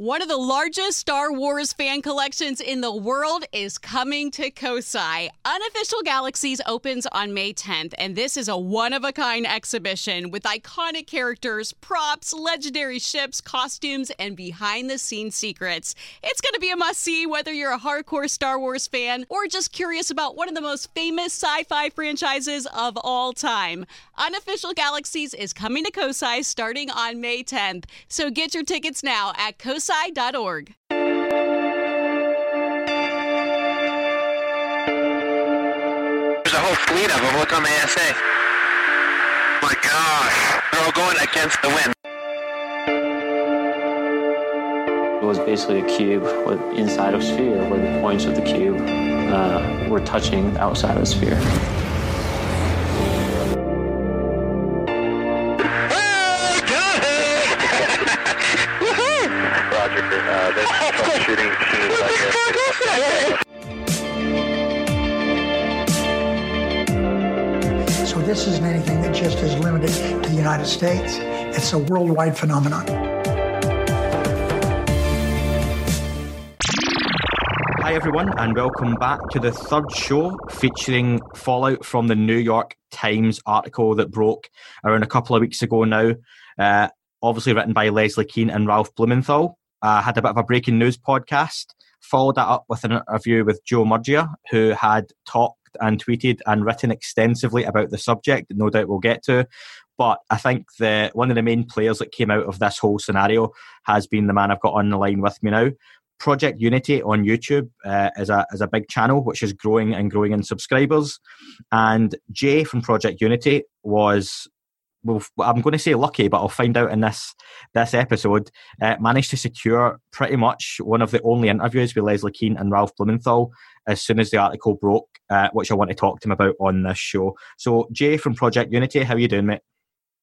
One of the largest Star Wars fan collections in the world is coming to Kosai. Unofficial Galaxies opens on May 10th, and this is a one-of-a-kind exhibition with iconic characters, props, legendary ships, costumes, and behind-the-scenes secrets. It's going to be a must-see whether you're a hardcore Star Wars fan or just curious about one of the most famous sci-fi franchises of all time. Unofficial Galaxies is coming to Kosai starting on May 10th, so get your tickets now at kosai.org. There's a whole fleet of them. Look on the ASA. My gosh. They're all going against the wind. It was basically a cube with inside of a sphere where the points of the cube were touching outside of the sphere. There's troubleshooting machines out here. So this isn't anything that just is limited to the United States. It's a worldwide phenomenon. Hi everyone, and welcome back to the third show featuring fallout from the New York Times article that broke around a couple of weeks ago now. Obviously written by Leslie Kean and Ralph Blumenthal. Had a bit of a breaking news podcast, followed that up with an interview with Joe Murgia, who had talked and tweeted and written extensively about the subject, that no doubt we'll get to. But I think one of the main players that came out of this whole scenario has been the man I've got on the line with me now. Project Unity on YouTube is a big channel which is growing in subscribers. And Jay from Project Unity was... Well, I'm going to say lucky, but I'll find out in this episode, managed to secure pretty much one of the only interviews with Leslie Kean and Ralph Blumenthal as soon as the article broke, which I want to talk to him about on this show. So, Jay from Project Unity, how are you doing, mate?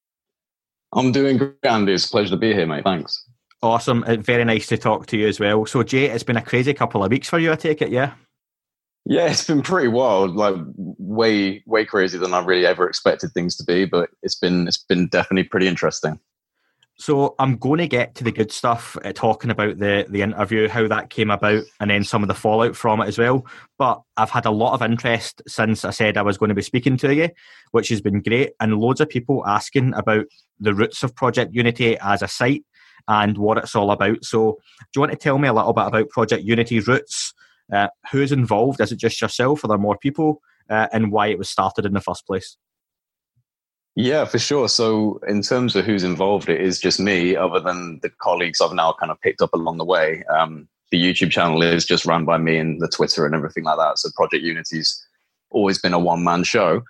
I'm doing great, Andy. It's a pleasure to be here, mate. Thanks. Awesome. Very nice to talk to you as well. So, Jay, it's been a crazy couple of weeks for you, I take it, yeah? Yeah, it's been pretty wild, like way crazier than I really ever expected things to be, but it's been definitely pretty interesting. So I'm going to get to the good stuff, talking about the interview, how that came about, and then some of the fallout from it as well. But I've had a lot of interest since I said I was going to be speaking to you, which has been great, and loads of people asking about the roots of Project Unity as a site and what it's all about. So do you want to tell me a little bit about Project Unity's roots? Who's involved? Is it just yourself? Are there more people? And why it was started in the first place? Yeah, for sure. So in terms of who's involved, it is just me, other than the colleagues I've now kind of picked up along the way. The YouTube channel is just run by me, and the Twitter and everything like that. So Project Unity's always been a one-man show.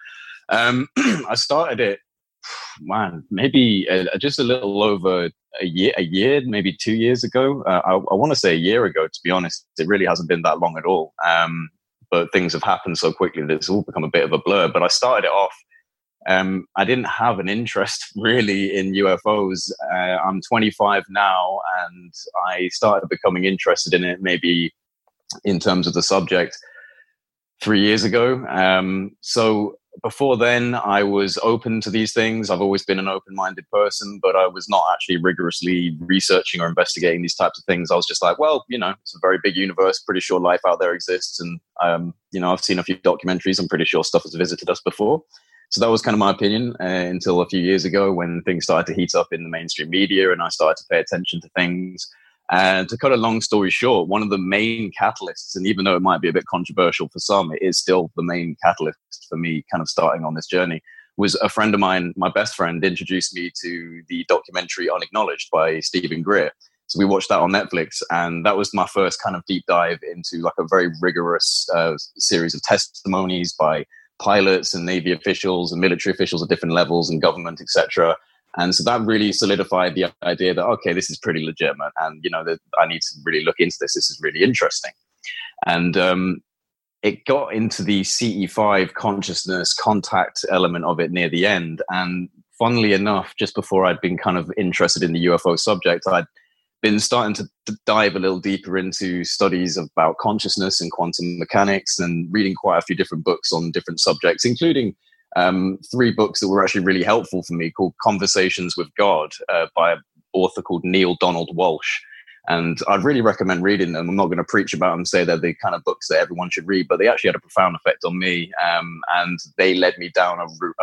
I started it, maybe just a little over a year, maybe 2 years ago. I want to say a year ago, to be honest. It really hasn't been that long at all. But things have happened so quickly that it's all become a bit of a blur. But I started it off. I didn't have an interest really in UFOs. I'm 25 now, and I started becoming interested in it maybe in terms of the subject 3 years ago. So before then, I was open to these things. I've always been an open-minded person, but I was not actually rigorously researching or investigating these types of things. I was just like, well, it's a very big universe. Pretty sure life out there exists. And, I've seen a few documentaries. I'm pretty sure stuff has visited us before. So that was kind of my opinion until a few years ago when things started to heat up in the mainstream media and I started to pay attention to things. And to cut a long story short, one of the main catalysts, and even though it might be a bit controversial for some, it is still the main catalyst for me kind of starting on this journey, was a friend of mine, my best friend, introduced me to the documentary Unacknowledged by Stephen Greer. So we watched that on Netflix, and that was my first kind of deep dive into like a very rigorous series of testimonies by pilots and Navy officials and military officials at different levels and government, etc. And so that really solidified the idea that, okay, this is pretty legitimate. And, that I need to really look into this. This is really interesting. And it got into the CE5 consciousness contact element of it near the end. And funnily enough, just before I'd been kind of interested in the UFO subject, I'd been starting to dive a little deeper into studies about consciousness and quantum mechanics and reading quite a few different books on different subjects, including 3 books that were actually really helpful for me called Conversations with God by an author called Neil Donald Walsh, And I'd really recommend reading them. I'm not going to preach about them, say they're the kind of books that everyone should read, but they actually had a profound effect on me. And they led me down a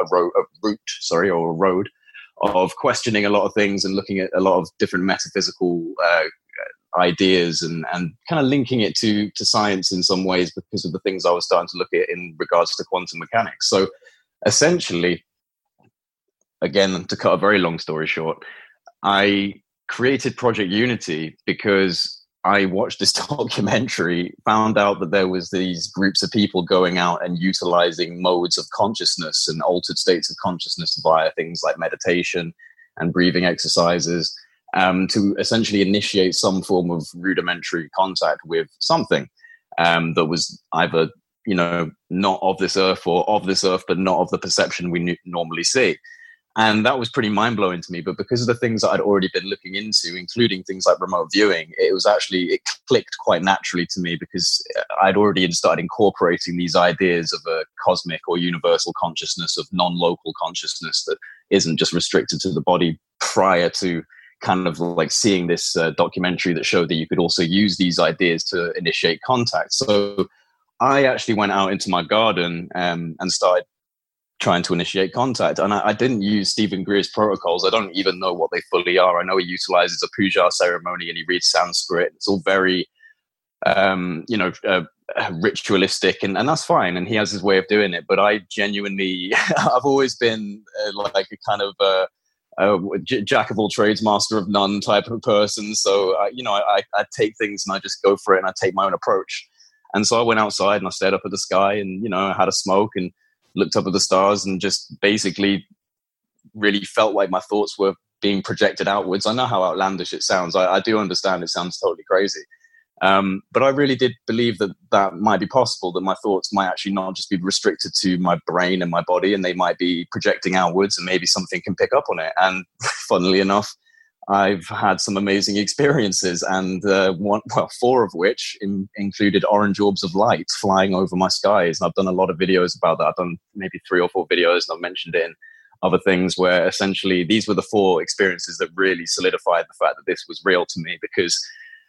road of questioning a lot of things and looking at a lot of different metaphysical ideas and kind of linking it to science in some ways because of the things I was starting to look at in regards to quantum mechanics. So essentially, again, to cut a very long story short, I created Project Unity because I watched this documentary, found out that there was these groups of people going out and utilizing modes of consciousness and altered states of consciousness via things like meditation and breathing exercises to essentially initiate some form of rudimentary contact with something that was either, not of this earth or of this earth, but not of the perception we normally see. And that was pretty mind-blowing to me. But because of the things that I'd already been looking into, including things like remote viewing, it clicked quite naturally to me because I'd already started incorporating these ideas of a cosmic or universal consciousness, of non-local consciousness that isn't just restricted to the body, prior to kind of like seeing this documentary that showed that you could also use these ideas to initiate contact. So I actually went out into my garden and started trying to initiate contact. And I didn't use Stephen Greer's protocols. I don't even know what they fully are. I know he utilizes a puja ceremony and he reads Sanskrit. It's all very, ritualistic, and that's fine. And he has his way of doing it. But I genuinely, I've always been like a kind of jack of all trades, master of none type of person. So, I take things and I just go for it and I take my own approach. And so I went outside and I stared up at the sky and, I had a smoke and looked up at the stars and just basically really felt like my thoughts were being projected outwards. I know how outlandish it sounds. I do understand it sounds totally crazy. But I really did believe that might be possible, that my thoughts might actually not just be restricted to my brain and my body, and they might be projecting outwards and maybe something can pick up on it. And funnily enough, I've had some amazing experiences, and 4 of which included orange orbs of light flying over my skies. And I've done a lot of videos about that. I've done maybe 3 or 4 videos, and I've mentioned it in other things, where essentially these were the 4 experiences that really solidified the fact that this was real to me. Because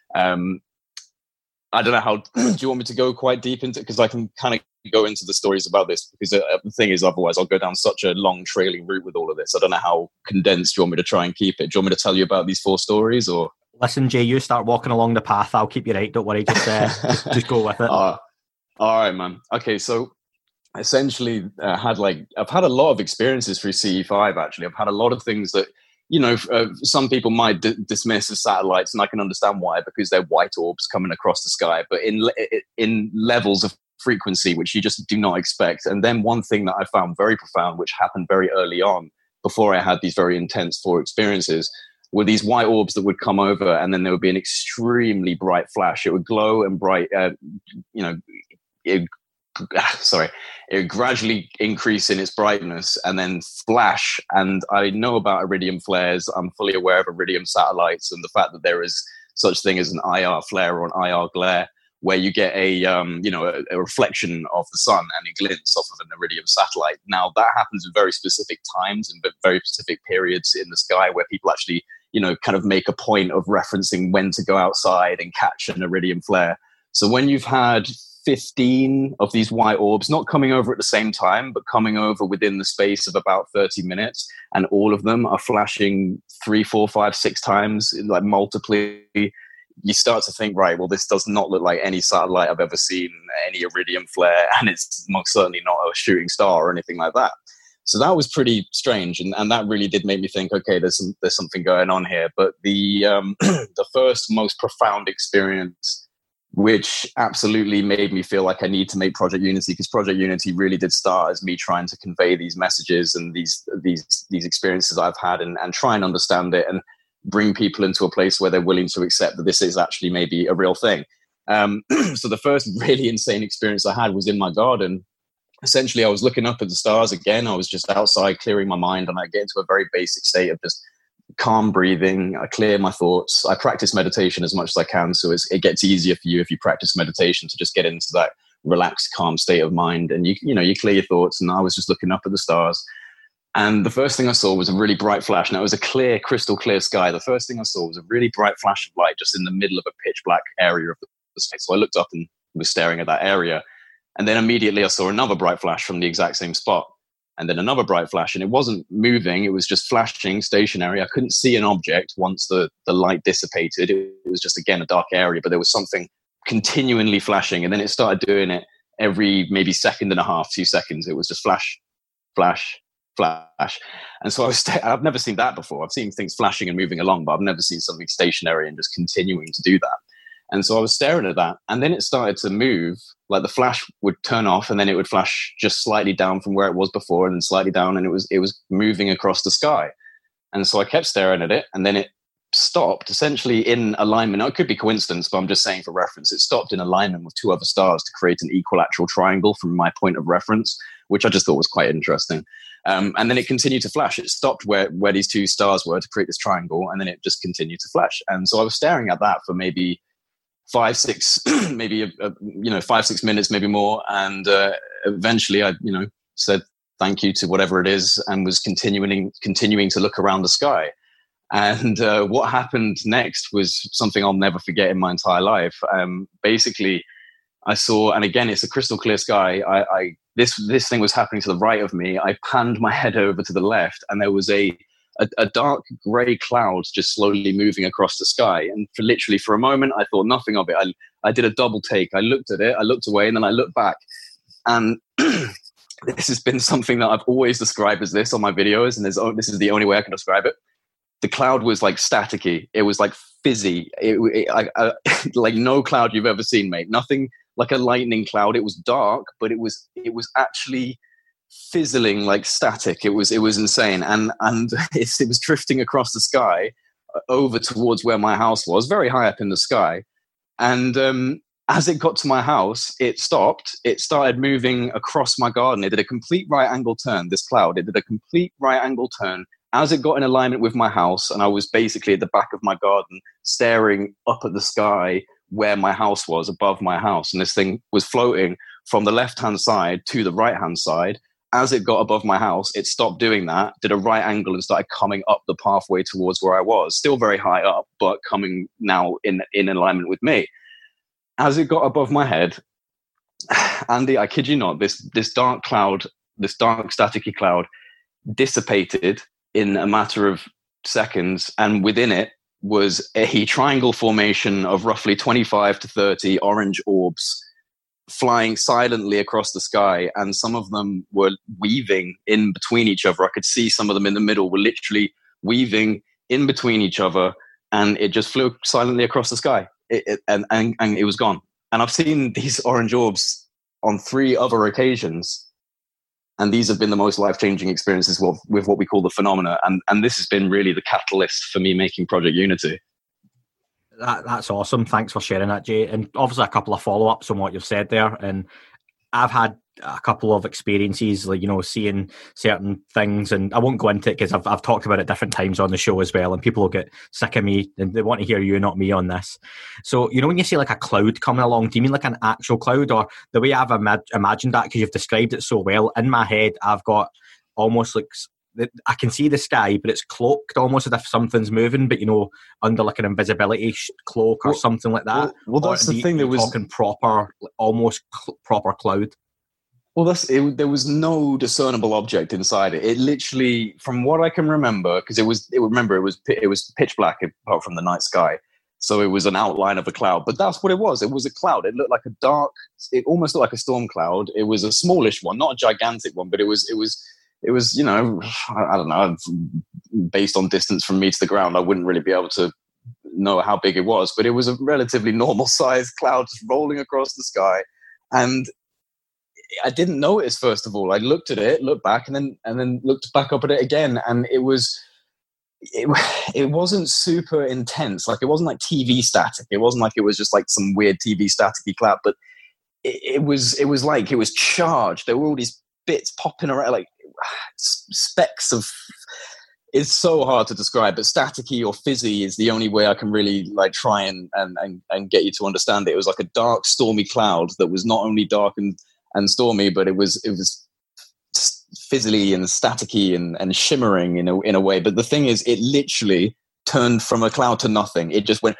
I don't know how, do you want me to go quite deep into it? Because I can kind of go into the stories about this, because the thing is, otherwise I'll go down such a long trailing route with all of this. I don't know how condensed you want me to try and keep it. Do you want me to tell you about these 4 stories, or? Listen, Jay, you start walking along the path. I'll keep you right. Don't worry. Just go with it. All right, man. Okay. So essentially I've had a lot of experiences through CE5. Actually, I've had a lot of things that, some people might dismiss as satellites, and I can understand why, because they're white orbs coming across the sky, but in levels of frequency which you just do not expect. And then one thing that I found very profound, which happened very early on, before I had these very intense 4 experiences, were these white orbs that would come over, and then there would be an extremely bright flash. It would glow and bright, it would gradually increase in its brightness and then flash. And I know about iridium flares. I'm fully aware of iridium satellites and the fact that there is such thing as an IR flare or an IR glare, where you get a reflection of the sun and it glints off of an iridium satellite. Now, that happens in very specific times and very specific periods in the sky, where people actually, kind of make a point of referencing when to go outside and catch an iridium flare. So when you've had 15 of these white orbs, not coming over at the same time, but coming over within the space of about 30 minutes, and all of them are flashing 3, 4, 5, 6 times, like multiply, you start to think, right, well, this does not look like any satellite I've ever seen, any iridium flare, and it's most certainly not a shooting star or anything like that. So that was pretty strange, and that really did make me think, okay, there's something going on here. But the the first most profound experience, which absolutely made me feel like I need to make Project Unity, because Project Unity really did start as me trying to convey these messages and these experiences I've had, and try and understand it and bring people into a place where they're willing to accept that this is actually maybe a real thing. So the first really insane experience I had was in my garden. Essentially, I was looking up at the stars again. I was just outside clearing my mind, and I get into a very basic state of just calm breathing. I clear my thoughts. I practice meditation as much as I can, so it gets easier for you if you practice meditation to just get into that relaxed, calm state of mind, and you clear your thoughts. And I was just looking up at the stars, And the first thing I saw was a really bright flash. Now, it was a clear, crystal clear sky. The first thing I saw was a really bright flash of light just in the middle of a pitch black area of the space. So I looked up and was staring at that area. And then immediately I saw another bright flash from the exact same spot. And then another bright flash. And it wasn't moving. It was just flashing, stationary. I couldn't see an object once the light dissipated. It was just, again, a dark area. But there was something continually flashing. And then it started doing it every maybe second and a half, 2 seconds. It was just flash, flash, flash. And so I've never seen that before. I've seen things flashing and moving along, but I've never seen something stationary and just continuing to do that. And so I was staring at that, and then it started to move. Like the flash would turn off, and then it would flash just slightly down from where it was before, and then slightly down, and it was moving across the sky. And so I kept staring at it, and then it stopped essentially in alignment. Now, it could be coincidence, but I'm just saying for reference, it stopped in alignment with two other stars to create an equilateral triangle from my point of reference, which I just thought was quite interesting. And then it continued to flash. It stopped where these two stars were to create this triangle, and then it just continued to flash. And so I was staring at that for maybe 5, 6, maybe 5, 6 minutes, maybe more. And eventually, I said thank you to whatever it is, and was continuing to look around the sky. And what happened next was something I'll never forget in my entire life. Basically, I saw, and again, it's a crystal clear sky. This thing was happening to the right of me. I panned my head over to the left, and there was a dark grey cloud just slowly moving across the sky. And for a moment, I thought nothing of it. I did a double take. I looked at it, I looked away, and then I looked back. And this has been something that I've always described as this on my videos, and this is the only way I can describe it. The cloud was like staticky. It was like fizzy. Like no cloud you've ever seen, mate. Nothing like a lightning cloud. It was dark, but it was actually fizzling like static. It was insane. And it was drifting across the sky over towards where my house was, very high up in the sky. And as it got to my house, it stopped. It started moving across my garden. It did a complete right angle turn, this cloud. It did a complete right angle turn as it got in alignment with my house. And I was basically at the back of my garden staring up at the sky where my house was, above my house. And this thing was floating from the left-hand side to the right-hand side. As it got above my house, it stopped doing that, did a right angle, and started coming up the pathway towards where I was. Still very high up, but coming now in alignment with me. As it got above my head, Andy, I kid you not, this dark cloud, this dark staticky cloud dissipated in a matter of seconds, and within it was a triangle formation of roughly 25 to 30 orange orbs flying silently across the sky, and some of them were weaving in between each other. I could see some of them in the middle were literally weaving in between each other, and it just flew silently across the sky, and it was gone. And I've seen these orange orbs on 3 other occasions, and these have been the most life-changing experiences with what we call the phenomena. And this has been really the catalyst for me making Project Unity. That's awesome. Thanks for sharing that, Jay. And obviously a couple of follow-ups on what you've said there. And I've had a couple of experiences, like, seeing certain things, and I won't go into it because I've talked about it different times on the show as well, and people will get sick of me and they want to hear you, not me, on this. So, when you see like a cloud coming along, do you mean like an actual cloud, or the way I've imagined that, because you've described it so well, in my head I've got almost like, I can see the sky, but it's cloaked almost as if something's moving, but under like an invisibility cloak or something like that. Well, that's the thing. There was talking proper, almost proper cloud. Well, there was no discernible object inside it. It literally, from what I can remember, because it was pitch black apart from the night sky, so it was an outline of a cloud. But that's what it was. It was a cloud. It looked like it almost looked like a storm cloud. It was a smallish one, not a gigantic one, but it was. I don't know. Based on distance from me to the ground, I wouldn't really be able to know how big it was. But it was a relatively normal-sized cloud just rolling across the sky, and I didn't notice, first of all. I looked at it, looked back, and then looked back up at it again, and it wasn't super intense. Like, it wasn't like TV static. It wasn't like it was just like some weird TV staticky cloud, but it was like it was charged. There were all these bits popping around, like specks of. It's so hard to describe, but staticky or fizzy is the only way I can really like try and get you to understand it. It was like a dark, stormy cloud that was not only dark and stormy, but it was fizzly and staticky and shimmering in a way. But the thing is, it literally turned from a cloud to nothing. It just went,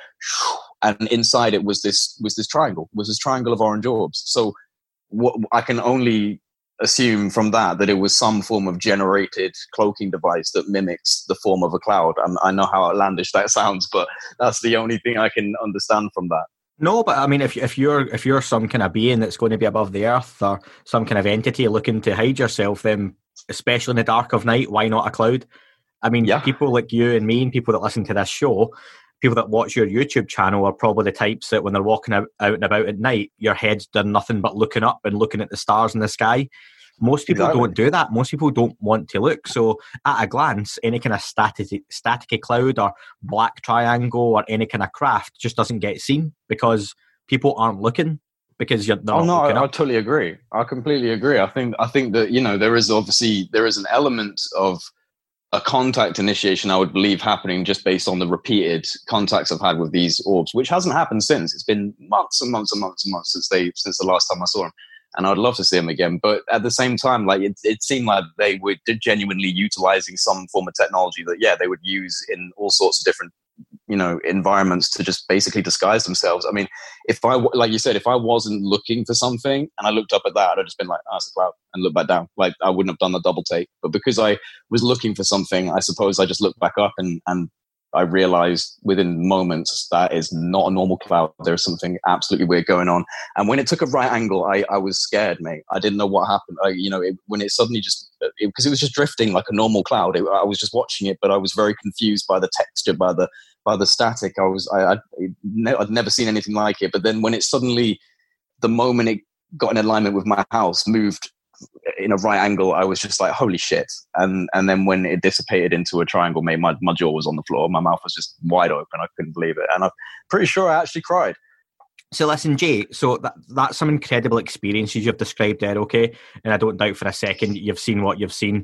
and inside it was this triangle of orange orbs. So what I can only assume from that it was some form of generated cloaking device that mimics the form of a cloud. I know how outlandish that sounds, but that's the only thing I can understand from that. No, but I mean, if you're some kind of being that's going to be above the earth, or some kind of entity looking to hide yourself, then especially in the dark of night, why not a cloud? I mean, people like you and me and people that listen to this show, people that watch your YouTube channel are probably the types that when they're walking out and about at night, your head's done nothing but looking up and looking at the stars in the sky. Most people don't do that. Most people don't want to look. So at a glance, any kind of staticky cloud or black triangle or any kind of craft just doesn't get seen because people aren't looking, because you're not looking up. I totally agree. I completely agree. I think that, you know, there is an element of a contact initiation, I would believe, happening just based on the repeated contacts I've had with these orbs, which hasn't happened since. It's been months and months and months and months since the last time I saw them. And I'd love to see them again. But at the same time, like it seemed like they were genuinely utilizing some form of technology that, they would use in all sorts of different, you know, environments to just basically disguise themselves. I mean, like you said, if I wasn't looking for something and I looked up at that, I'd have just been like, it's a cloud, and looked back down. Like, I wouldn't have done the double take. But because I was looking for something, I suppose I just looked back up and I realized within moments that is not a normal cloud. There's something absolutely weird going on. And when it took a right angle, I was scared, mate. I didn't know what happened. When it suddenly because it was just drifting like a normal cloud. I was just watching it, but I was very confused by the texture, by the static. I'd never seen anything like it. But then when it suddenly, the moment it got in alignment with my house, moved in a right angle, I was just like, holy shit. And then when it dissipated into a triangle, mate, my jaw was on the floor. My mouth was just wide open. I couldn't believe it. And I'm pretty sure I actually cried. So listen, Jay, so that's some incredible experiences you've described there, okay? And I don't doubt for a second you've seen what you've seen.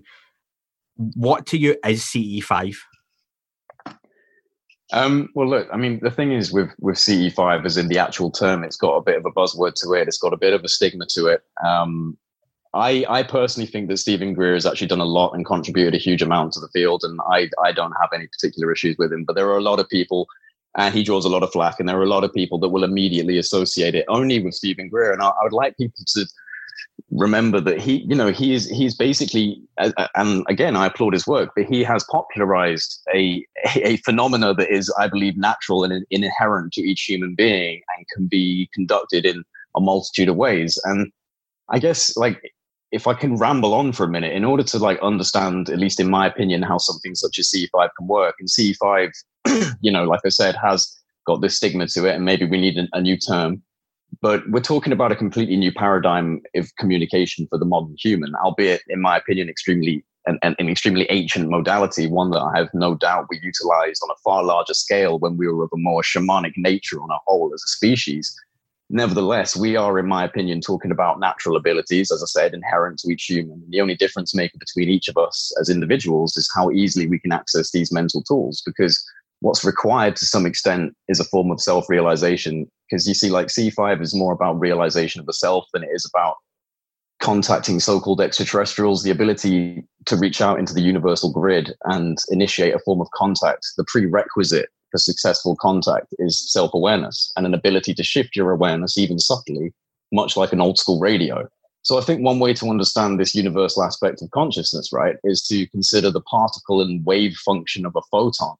What to you is CE5? Well, look, I mean, the thing is with CE5, as in the actual term, it's got a bit of a buzzword to it. It's got a bit of a stigma to it. I personally think that Stephen Greer has actually done a lot and contributed a huge amount to the field, and I don't have any particular issues with him. But there are a lot of people, and he draws a lot of flack, and there are a lot of people that will immediately associate it only with Stephen Greer. And I would like people to remember that he's basically, and again, I applaud his work, but he has popularized a phenomena that is, I believe, natural and inherent to each human being and can be conducted in a multitude of ways. And I guess, like, if I can ramble on for a minute, in order to like understand, at least in my opinion, how something such as CE5 can work, and CE5, like I said, has got this stigma to it, and maybe we need a new term, but we're talking about a completely new paradigm of communication for the modern human, albeit, in my opinion, an extremely ancient modality, one that I have no doubt we utilized on a far larger scale when we were of a more shamanic nature on a whole as a species. Nevertheless, we are, in my opinion, talking about natural abilities, as I said, inherent to each human. The only difference maker between each of us as individuals is how easily we can access these mental tools, because what's required to some extent is a form of self-realization. Because you see, like, C5 is more about realization of the self than it is about contacting so-called extraterrestrials, the ability to reach out into the universal grid and initiate a form of contact. The prerequisite for successful contact is self-awareness and an ability to shift your awareness even subtly, much like an old school radio. So I think one way to understand this universal aspect of consciousness, right, is to consider the particle and wave function of a photon.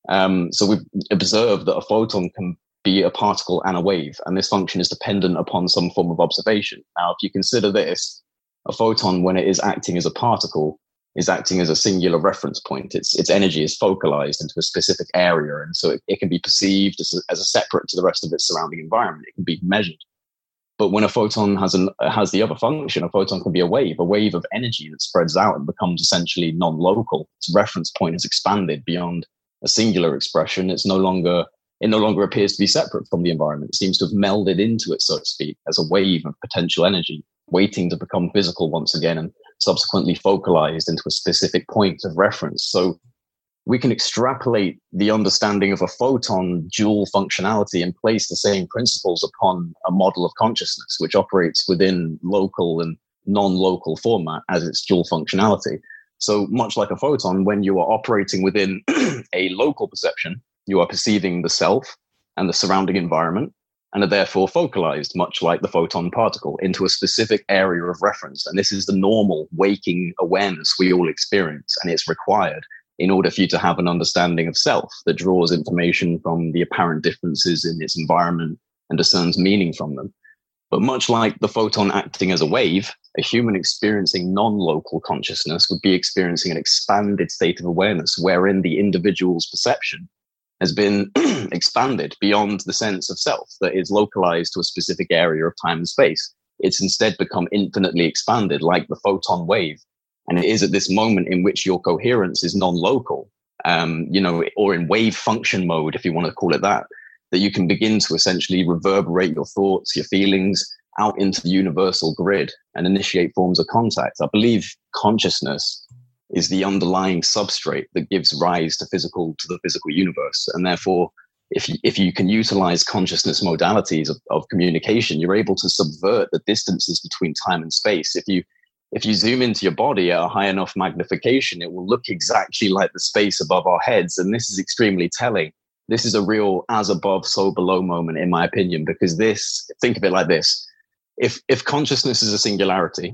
So we've observed that a photon can be a particle and a wave, and this function is dependent upon some form of observation. Now, if you consider this, a photon, when it is acting as a particle, is acting as a singular reference point. Its energy is focalized into a specific area, and so it can be perceived as a separate to the rest of its surrounding environment. It can be measured. But when a photon has the other function, a photon can be a wave of energy that spreads out and becomes essentially non-local. Its reference point has expanded beyond a singular expression. It no longer appears to be separate from the environment. It seems to have melded into it, so to speak, as a wave of potential energy, waiting to become physical once again and subsequently focalized into a specific point of reference. So we can extrapolate the understanding of a photon dual functionality and place the same principles upon a model of consciousness, which operates within local and non-local format as its dual functionality. So much like a photon, when you are operating within a local perception, you are perceiving the self and the surrounding environment, and are therefore focalized, much like the photon particle, into a specific area of reference. And this is the normal waking awareness we all experience, and it's required in order for you to have an understanding of self that draws information from the apparent differences in its environment and discerns meaning from them. But much like the photon acting as a wave, a human experiencing non-local consciousness would be experiencing an expanded state of awareness wherein the individual's perception has been expanded beyond the sense of self that is localized to a specific area of time and space. It's instead become infinitely expanded like the photon wave. And it is at this moment in which your coherence is non-local, or in wave function mode, if you want to call it that you can begin to essentially reverberate your thoughts, your feelings out into the universal grid and initiate forms of contact. I believe consciousness is the underlying substrate that gives rise to the physical universe. And therefore, if you can utilize consciousness modalities of communication, you're able to subvert the distances between time and space. If you zoom into your body at a high enough magnification, it will look exactly like the space above our heads. And this is extremely telling. This is a real as above, so below moment, in my opinion, because think of it like this. If consciousness is a singularity,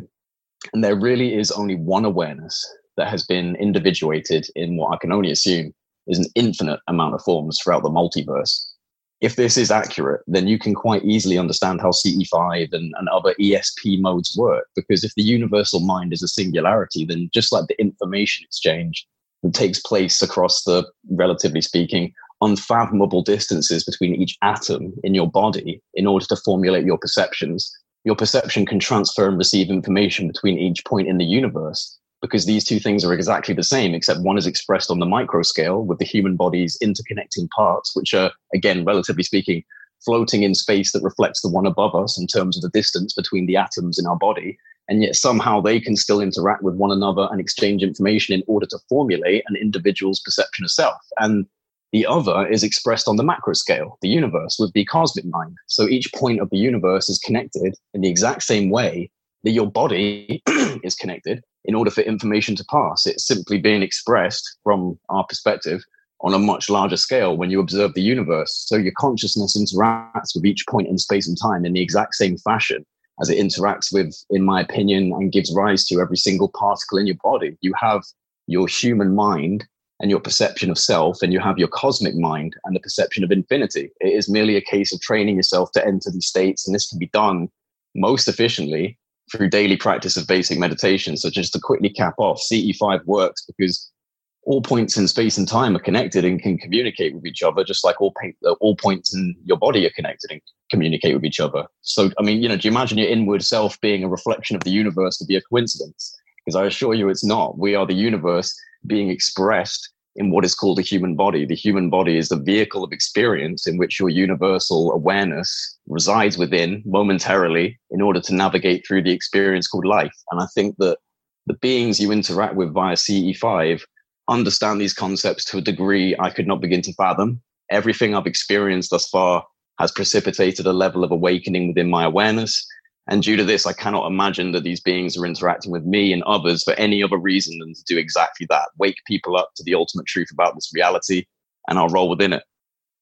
and there really is only one awareness that has been individuated in what I can only assume is an infinite amount of forms throughout the multiverse. If this is accurate, then you can quite easily understand how CE5 and other ESP modes work. Because if the universal mind is a singularity, then just like the information exchange that takes place across the, relatively speaking, unfathomable distances between each atom in your body in order to formulate your perceptions, your perception can transfer and receive information between each point in the universe, because these two things are exactly the same, except one is expressed on the micro scale with the human body's interconnecting parts, which are, again, relatively speaking, floating in space that reflects the one above us in terms of the distance between the atoms in our body. And yet somehow they can still interact with one another and exchange information in order to formulate an individual's perception of self. And the other is expressed on the macro scale, the universe, with the cosmic mind. So each point of the universe is connected in the exact same way that your body is connected in order for information to pass. It's simply being expressed from our perspective on a much larger scale when you observe the universe. So your consciousness interacts with each point in space and time in the exact same fashion as it interacts with, in my opinion, and gives rise to every single particle in your body. You have your human mind and your perception of self, and you have your cosmic mind and the perception of infinity. It is merely a case of training yourself to enter these states, and this can be done most efficiently through daily practice of basic meditation. So just to quickly cap off, CE5 works because all points in space and time are connected and can communicate with each other, just like all points in your body are connected and communicate with each other. So, I mean, do you imagine your inward self being a reflection of the universe to be a coincidence? Because I assure you it's not. We are the universe being expressed in what is called a human body. The human body is the vehicle of experience in which your universal awareness resides within momentarily in order to navigate through the experience called life. And I think that the beings you interact with via CE5 understand these concepts to a degree I could not begin to fathom. Everything I've experienced thus far has precipitated a level of awakening within my awareness. And due to this, I cannot imagine that these beings are interacting with me and others for any other reason than to do exactly that, wake people up to the ultimate truth about this reality, and I'll roll within it.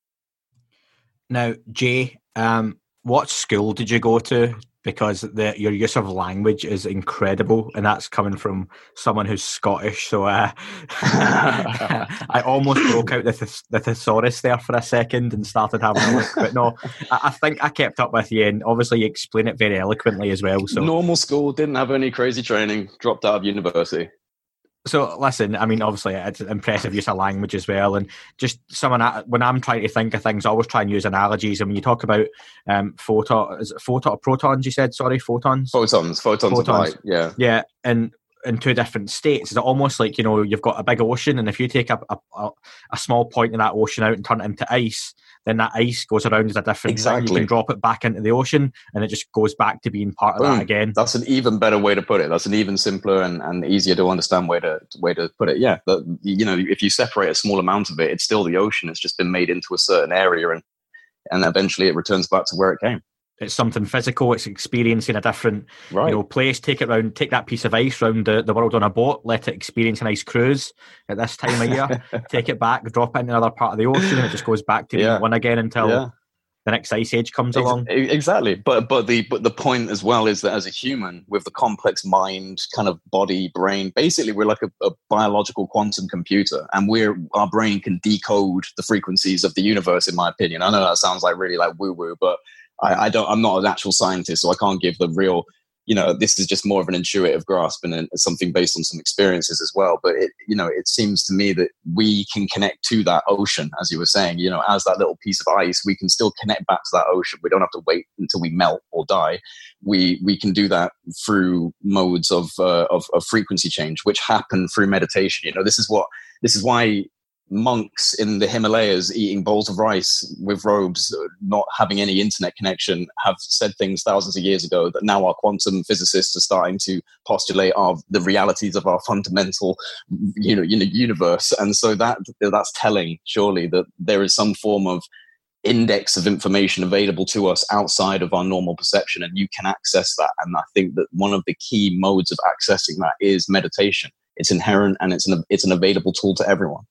Now, Jay, what school did you go to? Because your use of language is incredible, and that's coming from someone who's Scottish. So I almost broke out the thesaurus there for a second and started having a look. But no, I think I kept up with you, and obviously you explain it very eloquently as well. So normal school, didn't have any crazy training, dropped out of university. So listen, I mean, obviously it's impressive use of language as well, and just when I'm trying to think of things, I always try and use analogies. And when you talk about protons, you said, sorry, photons? Photons of light, yeah. Yeah, and in two different states. It's almost like, you've got a big ocean, and if you take a small point in that ocean out and turn it into ice, then that ice goes around as a different thing. You can drop it back into the ocean, and it just goes back to being part of that again. That's an even better way to put it. That's an even simpler and easier to understand way to put it. Yeah, if you separate a small amount of it, it's still the ocean. It's just been made into a certain area, and eventually it returns back to where it came. it's something physical. It's experiencing a different, place. Take that piece of ice around the world on a boat. Let it experience a nice cruise at this time of year. Take it back, drop it in another part of the ocean, and it just goes back to being one again until the next ice age comes along. Exactly. But the point as well is that as a human with the complex mind, kind of body, brain, basically we're like a biological quantum computer, and our brain can decode the frequencies of the universe, in my opinion. I know that sounds like really like woo-woo, but I'm not an actual scientist, so I can't give the real, this is just more of an intuitive grasp and something based on some experiences as well. But it seems to me that we can connect to that ocean, as you were saying, as that little piece of ice, we can still connect back to that ocean. We don't have to wait until we melt or die. We can do that through modes of frequency change, which happen through meditation. This is why monks in the Himalayas eating bowls of rice with robes, not having any internet connection, have said things thousands of years ago that now our quantum physicists are starting to postulate are the realities of our fundamental universe. And so that's telling, surely, that there is some form of index of information available to us outside of our normal perception, and you can access that. And I think that one of the key modes of accessing that is meditation. It's inherent, and it's an available tool to everyone.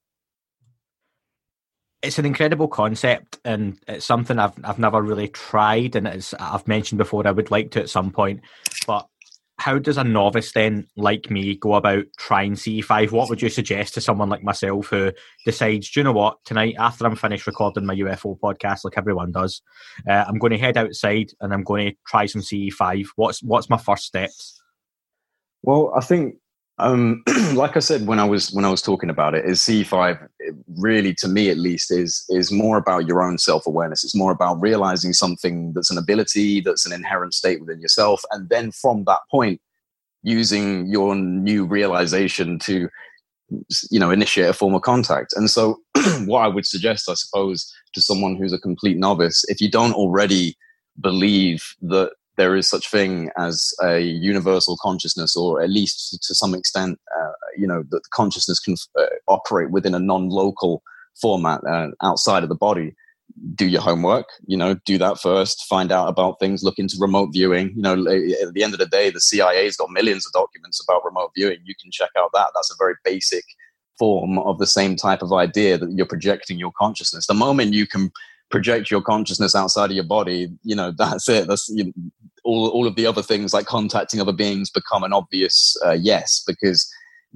It's an incredible concept, and it's something I've never really tried, and I've mentioned before I would like to at some point. But how does a novice then, like me, go about trying CE5? What would you suggest to someone like myself who decides, do you know what, tonight after I'm finished recording my UFO podcast, like everyone does, I'm going to head outside and I'm going to try some CE5. What's my first steps? Well, I think, like I said when I was talking about it, is CE5 really, to me at least, is more about your own self-awareness. It's more about realizing something that's an ability, that's an inherent state within yourself, and then from that point using your new realization to initiate a form of contact. And so what I would suggest, I suppose, to someone who's a complete novice, if you don't already believe that there is such thing as a universal consciousness, or at least to some extent, that the consciousness can operate within a non-local format outside of the body. Do your homework, do that first, find out about things, look into remote viewing. At the end of the day, the CIA's got millions of documents about remote viewing. You can check out that. That's a very basic form of the same type of idea that you're projecting your consciousness. The moment you can project your consciousness outside of your body, that's it. That's all of the other things like contacting other beings become an obvious yes, because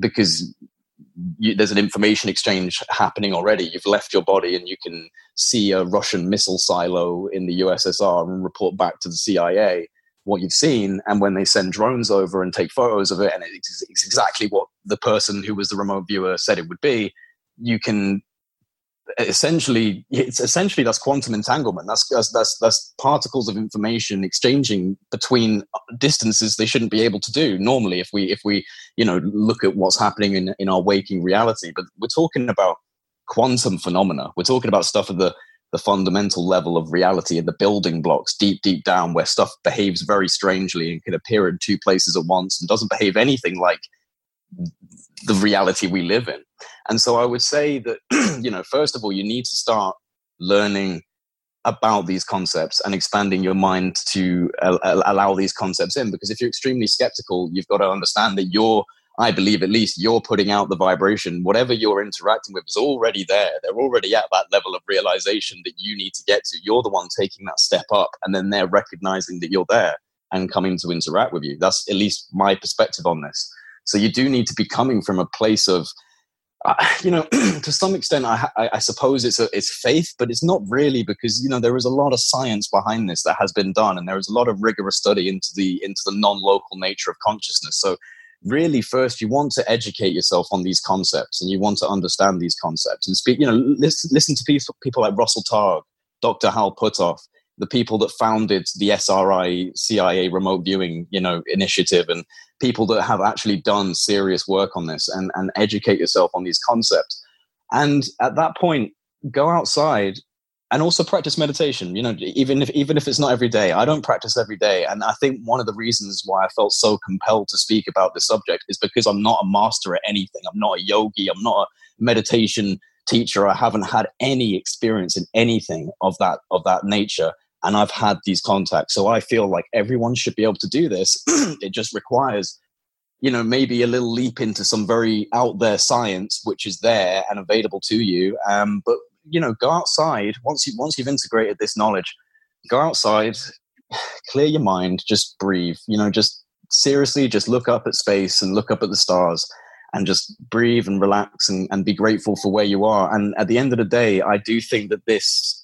there's an information exchange happening already. You've left your body and you can see a Russian missile silo in the USSR and report back to the CIA what you've seen. And when they send drones over and take photos of it, and it's exactly what the person who was the remote viewer said it would be, you can essentially that's quantum entanglement. That's particles of information exchanging between distances they shouldn't be able to do normally if we look at what's happening in our waking reality. But we're talking about quantum phenomena. We're talking about stuff at the fundamental level of reality and the building blocks deep down, where stuff behaves very strangely and can appear in two places at once and doesn't behave anything like the reality we live in. And so I would say that, first of all, you need to start learning about these concepts and expanding your mind to allow these concepts in. Because if you're extremely skeptical, you've got to understand that I believe at least you're putting out the vibration. Whatever you're interacting with is already there. They're already at that level of realization that you need to get to. You're the one taking that step up, and then they're recognizing that you're there and coming to interact with you. That's at least my perspective on this. So you do need to be coming from a place of, to some extent, I suppose it's faith, but it's not really, because there is a lot of science behind this that has been done, and there is a lot of rigorous study into the non-local nature of consciousness. So really, first you want to educate yourself on these concepts, and you want to understand these concepts and speak. Listen to people like Russell Targ, Dr. Hal Puthoff, the people that founded the SRI CIA remote viewing, initiative, and people that have actually done serious work on this, and educate yourself on these concepts. And at that point, go outside and also practice meditation. Even if it's not every day. I don't practice every day. And I think one of the reasons why I felt so compelled to speak about this subject is because I'm not a master at anything. I'm not a yogi. I'm not a meditation teacher. I haven't had any experience in anything of that nature. and I've had these contacts. So I feel like everyone should be able to do this. It just requires, maybe a little leap into some very out there science, which is there and available to you. But go outside once you've integrated this knowledge. Go outside, clear your mind, just breathe. Just seriously, just look up at space and look up at the stars, and just breathe and relax and be grateful for where you are. And at the end of the day, I do think that this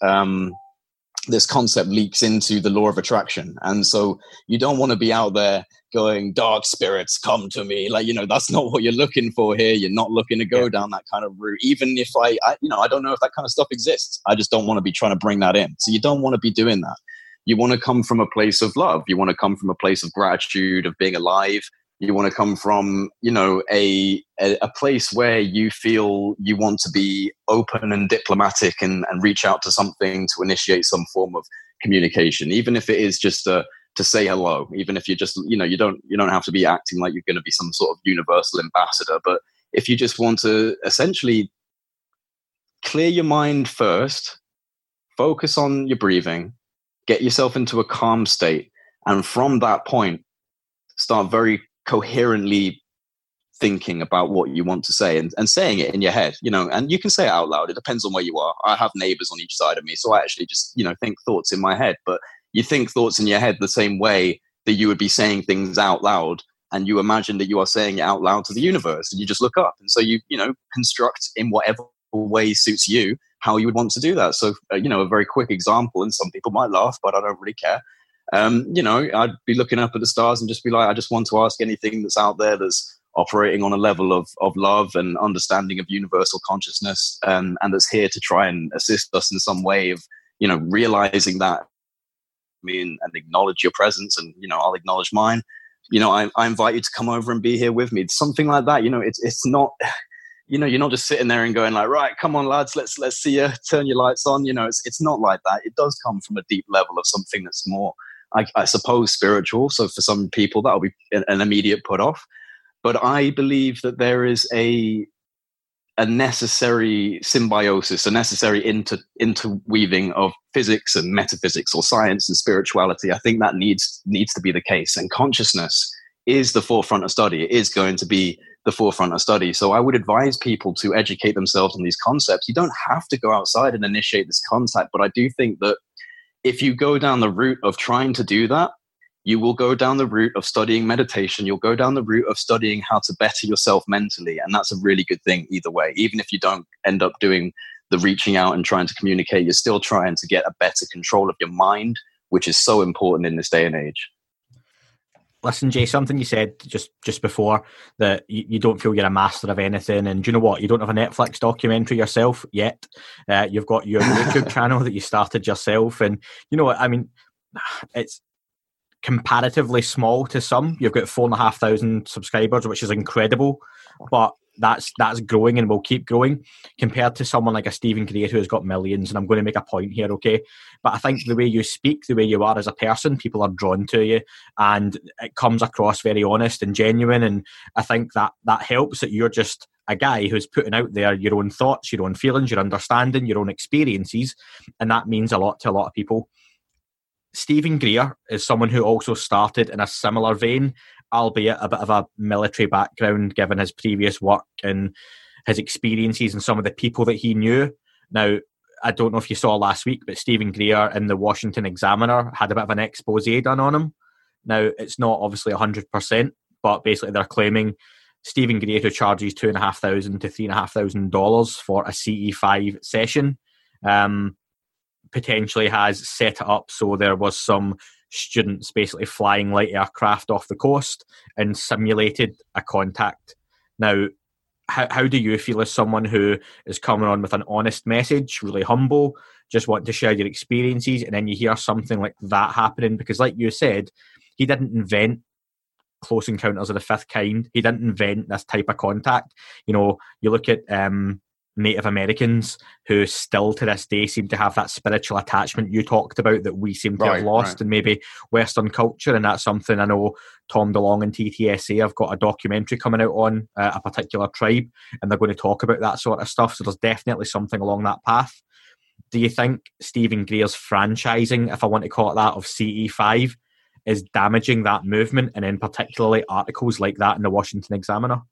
concept leaks into the law of attraction. And so you don't want to be out there going, dark spirits, come to me. That's not what you're looking for here. You're not looking to go down that kind of route. Even if I don't know if that kind of stuff exists. I just don't want to be trying to bring that in. So you don't want to be doing that. You want to come from a place of love. You want to come from a place of gratitude, of being alive. You want to come from, a place where you feel you want to be open and diplomatic and reach out to something to initiate some form of communication, even if it is just to say hello, even if you just, you don't have to be acting like you're going to be some sort of universal ambassador. But if you just want to essentially clear your mind first, focus on your breathing, get yourself into a calm state, and from that point, start very coherently thinking about what you want to say and saying it in your head, and you can say it out loud. It depends on where you are. I have neighbors on each side of me, so I actually just, think thoughts in my head. But you think thoughts in your head the same way that you would be saying things out loud, and you imagine that you are saying it out loud to the universe, and you just look up. And so you construct in whatever way suits you how you would want to do that. So, a very quick example, and some people might laugh, but I don't really care. I'd be looking up at the stars and just be like, I just want to ask anything that's out there that's operating on a level of love and understanding of universal consciousness, and that's here to try and assist us in some way of, realizing that, and acknowledge your presence, and, I'll acknowledge mine. I invite you to come over and be here with me. Something like that. It's not, you're not just sitting there and going like, right, come on lads, let's see you, turn your lights on. It's not like that. It does come from a deep level of something that's more, I suppose, spiritual. So for some people that'll be an immediate put off. But I believe that there is a necessary symbiosis, a necessary interweaving of physics and metaphysics, or science and spirituality. I think that needs to be the case. And consciousness is the forefront of study. It is going to be the forefront of study. So I would advise people to educate themselves on these concepts. You don't have to go outside and initiate this contact, but I do think that if you go down the route of trying to do that, you will go down the route of studying meditation. You'll go down the route of studying how to better yourself mentally. And that's a really good thing either way. Even if you don't end up doing the reaching out and trying to communicate, you're still trying to get a better control of your mind, which is so important in this day and age. Listen, Jay, something you said just before, that you don't feel you're a master of anything. And do you know what? You don't have a Netflix documentary yourself yet. You've got your YouTube channel that you started yourself. And you know what? I mean, it's comparatively small to some. You've got 4,500 subscribers, which is incredible. But that's growing and will keep growing compared to someone like a Stephen Greer who has got millions. And I'm going to make a point here, okay? But I think the way you speak, the way you are as a person, people are drawn to you, and it comes across very honest and genuine. And I think that helps, that you're just a guy who's putting out there your own thoughts, your own feelings, your understanding, your own experiences, and that means a lot to a lot of people. Stephen Greer is someone who also started in a similar vein, albeit a bit of a military background given his previous work and his experiences and some of the people that he knew. Now, I don't know if you saw last week, but Stephen Greer in the Washington Examiner had a bit of an expose done on him. Now, it's not obviously 100%, but basically they're claiming Stephen Greer, who charges $2,500 to $3,500 for a CE5 session, potentially has set it up so there was some students basically flying light aircraft off the coast and simulated a contact. Now, how do you feel as someone who is coming on with an honest message, really humble, just want to share your experiences, and then you hear something like that happening? Because like you said, he didn't invent Close Encounters of the Fifth Kind. He didn't invent this type of contact. You know, you look at Native Americans who still to this day seem to have that spiritual attachment you talked about that we seem to have lost in maybe Western culture, and that's something I know Tom DeLonge and TTSA have got a documentary coming out on a particular tribe, and they're going to talk about that sort of stuff. So there's definitely something along that path. do you think Stephen Greer's franchising, if I want to call it that, of CE5 is damaging that movement, and in particularly articles like that in the Washington Examiner?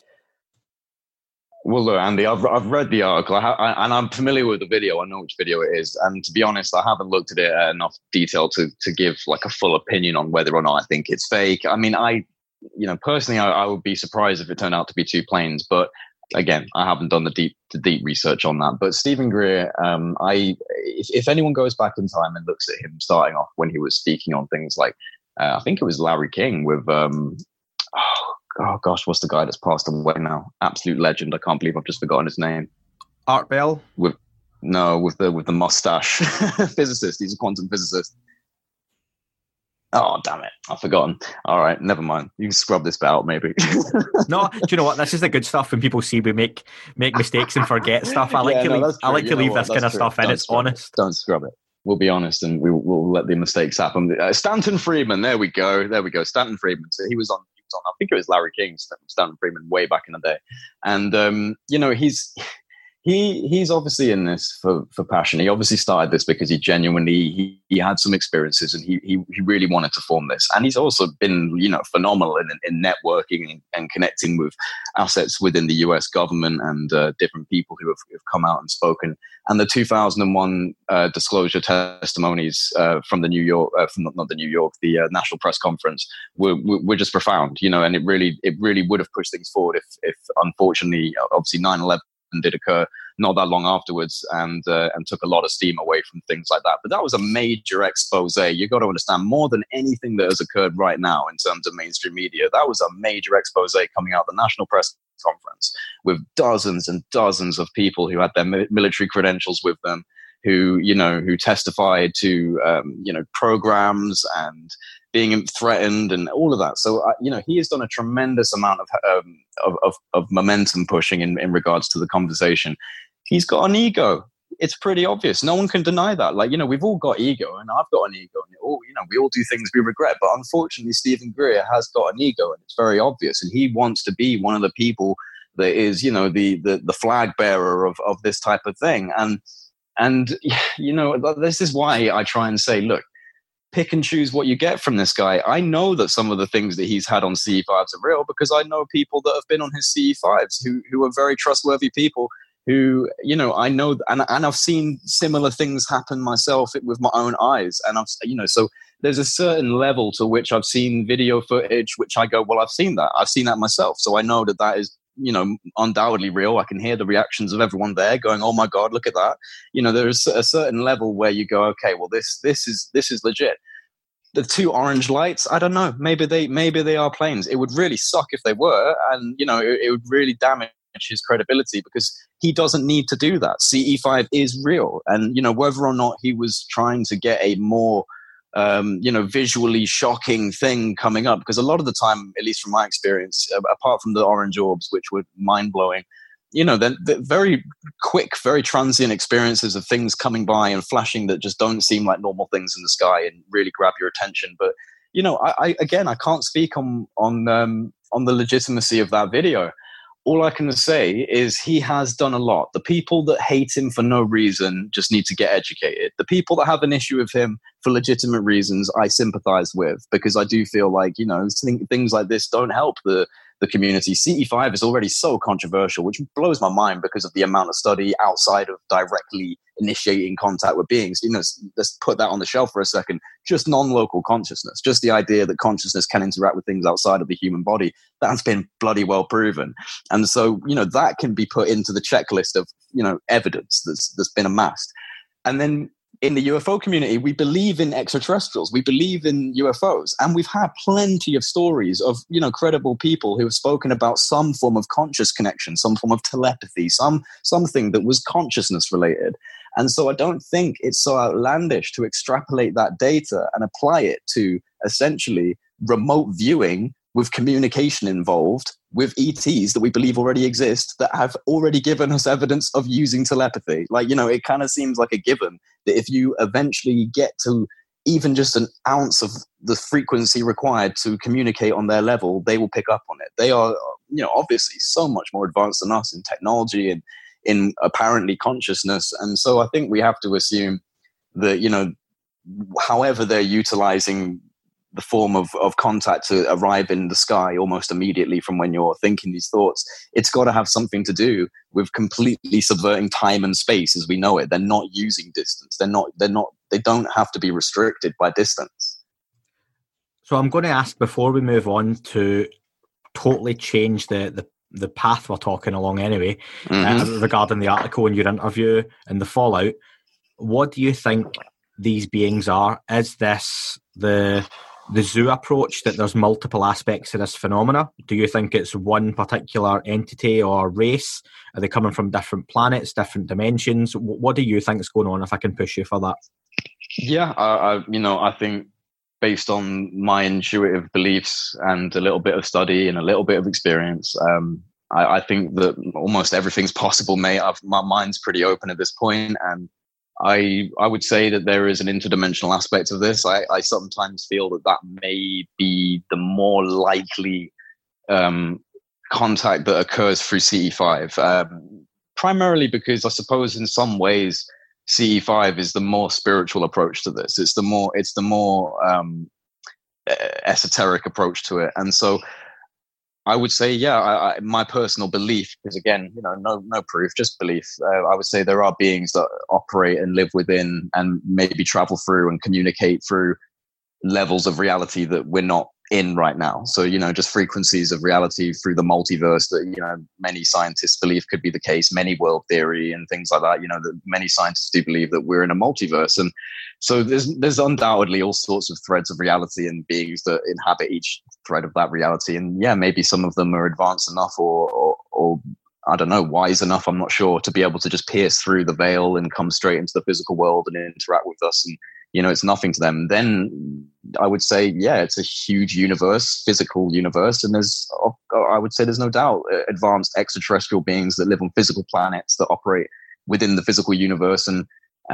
Well, look, Andy, I've read the article, and I'm familiar with the video. I know which video it is, and to be honest, I haven't looked at it in enough detail to give like a full opinion on whether or not I think it's fake. I mean, personally, I would be surprised if it turned out to be two planes, but again, I haven't done the deep research on that. But Stephen Greer, if anyone goes back in time and looks at him starting off when he was speaking on things like, I think it was Larry King with, oh gosh, what's the guy that's passed away now? Absolute legend. I can't believe I've just forgotten his name. Art Bell? With the mustache. Physicist. He's a quantum physicist. Oh, damn it. I've forgotten. All right, never mind. You can scrub this bit out, maybe. No, do you know what? This is the good stuff when people see we make mistakes and forget stuff. I like to leave this kind of stuff in. It's honest. Don't scrub it. We'll be honest, and we'll let the mistakes happen. Stanton Friedman. There we go. Stanton Friedman. So he was on. I think it was Larry King, Stanton Friedman, way back in the day, and he's obviously in this for passion. He obviously started this because he genuinely he had some experiences, and he really wanted to form this. And he's also been phenomenal in networking and connecting with assets within the U.S. government and different people who have come out and spoken. And the 2001 disclosure testimonies from the the National Press Conference were just profound, and it really would have pushed things forward if unfortunately, obviously 9/11 did occur not that long afterwards and took a lot of steam away from things like that. But that was a major expose. You got to understand, more than anything that has occurred right now in terms of mainstream media, that was a major expose coming out of the National Press Conference with dozens and dozens of people who had their military credentials with them, who testified to programs and being threatened and all of that. So he has done a tremendous amount of momentum pushing in regards to the conversation. He's got an ego. It's pretty obvious. No one can deny that. We've all got ego, and I've got an ego, and we all do things we regret. But unfortunately, Stephen Greer has got an ego, and it's very obvious. And he wants to be one of the people that is, the flag bearer of this type of thing. And this is why I try and say, look, pick and choose what you get from this guy. I know that some of the things that he's had on CE5s are real, because I know people that have been on his CE5s who are very trustworthy people who, I know, and I've seen similar things happen myself with my own eyes. And so there's a certain level to which I've seen video footage, which I go, well, I've seen that myself. So I know that is, undoubtedly real. I can hear the reactions of everyone there going, oh my God, look at that. There's a certain level where you go, okay, well, this is legit. The two orange lights, I don't know. Maybe they are planes. It would really suck if they were. And, it would really damage his credibility, because he doesn't need to do that. CE5 is real. And, whether or not he was trying to get a more visually shocking thing coming up, because a lot of the time, at least from my experience, apart from the orange orbs, which were mind-blowing, the very quick, very transient experiences of things coming by and flashing that just don't seem like normal things in the sky and really grab your attention. But I can't speak on the legitimacy of that video. All I can say is he has done a lot. The people that hate him for no reason just need to get educated. The people that have an issue with him for legitimate reasons, I sympathize with, because I do feel like, things like this don't help the community. CE5 is already so controversial, which blows my mind because of the amount of study outside of directly initiating contact with beings. Let's put that on the shelf for a second. Just non-local consciousness, just the idea that consciousness can interact with things outside of the human body, that's been bloody well proven. And so, that can be put into the checklist of, evidence that's been amassed. And then in the UFO community, we believe in extraterrestrials. We believe in UFOs. And we've had plenty of stories of, credible people who have spoken about some form of conscious connection, some form of telepathy, something that was consciousness related. And so I don't think it's so outlandish to extrapolate that data and apply it to essentially remote viewing with communication involved with ETs that we believe already exist, that have already given us evidence of using telepathy. It kind of seems like a given that if you eventually get to even just an ounce of the frequency required to communicate on their level, they will pick up on it. They are, obviously so much more advanced than us in technology and in apparently consciousness. And so I think we have to assume that, you know, however they're utilizing the form of contact to arrive in the sky almost immediately from when you're thinking these thoughts, it's got to have something to do with completely subverting time and space as we know it. They're not using distance. They don't have to be restricted by distance. So I'm going to ask, before we move on, to totally change the path we're talking along anyway, regarding the article and your interview and the fallout. What do you think these beings are? Is this the zoo approach, that there's multiple aspects to this phenomena? Do you think it's one particular entity or race? Are they coming from different planets, different dimensions? What do you think is going on, if I can push you for that? Yeah, I think based on my intuitive beliefs and a little bit of study and a little bit of experience, I think that almost everything's possible, mate. My mind's pretty open at this point, and I would say that there is an interdimensional aspect of this. I sometimes feel that may be the more likely contact that occurs through CE5, primarily because I suppose in some ways CE5 is the more spiritual approach to this. It's the more esoteric approach to it, and so I would say, my personal belief, because again, no proof, just belief. I would say there are beings that operate and live within and maybe travel through and communicate through levels of reality that we're not in right now. So, just frequencies of reality through the multiverse that, many scientists believe could be the case, many world theory and things like that, that many scientists do believe that we're in a multiverse. And so there's undoubtedly all sorts of threads of reality and beings that inhabit each thread of that reality. And maybe some of them are advanced enough or I don't know, wise enough, I'm not sure, to be able to just pierce through the veil and come straight into the physical world and interact with us. And, it's nothing to them. Then I would say, it's a huge universe, physical universe. And I would say there's no doubt advanced extraterrestrial beings that live on physical planets that operate within the physical universe. And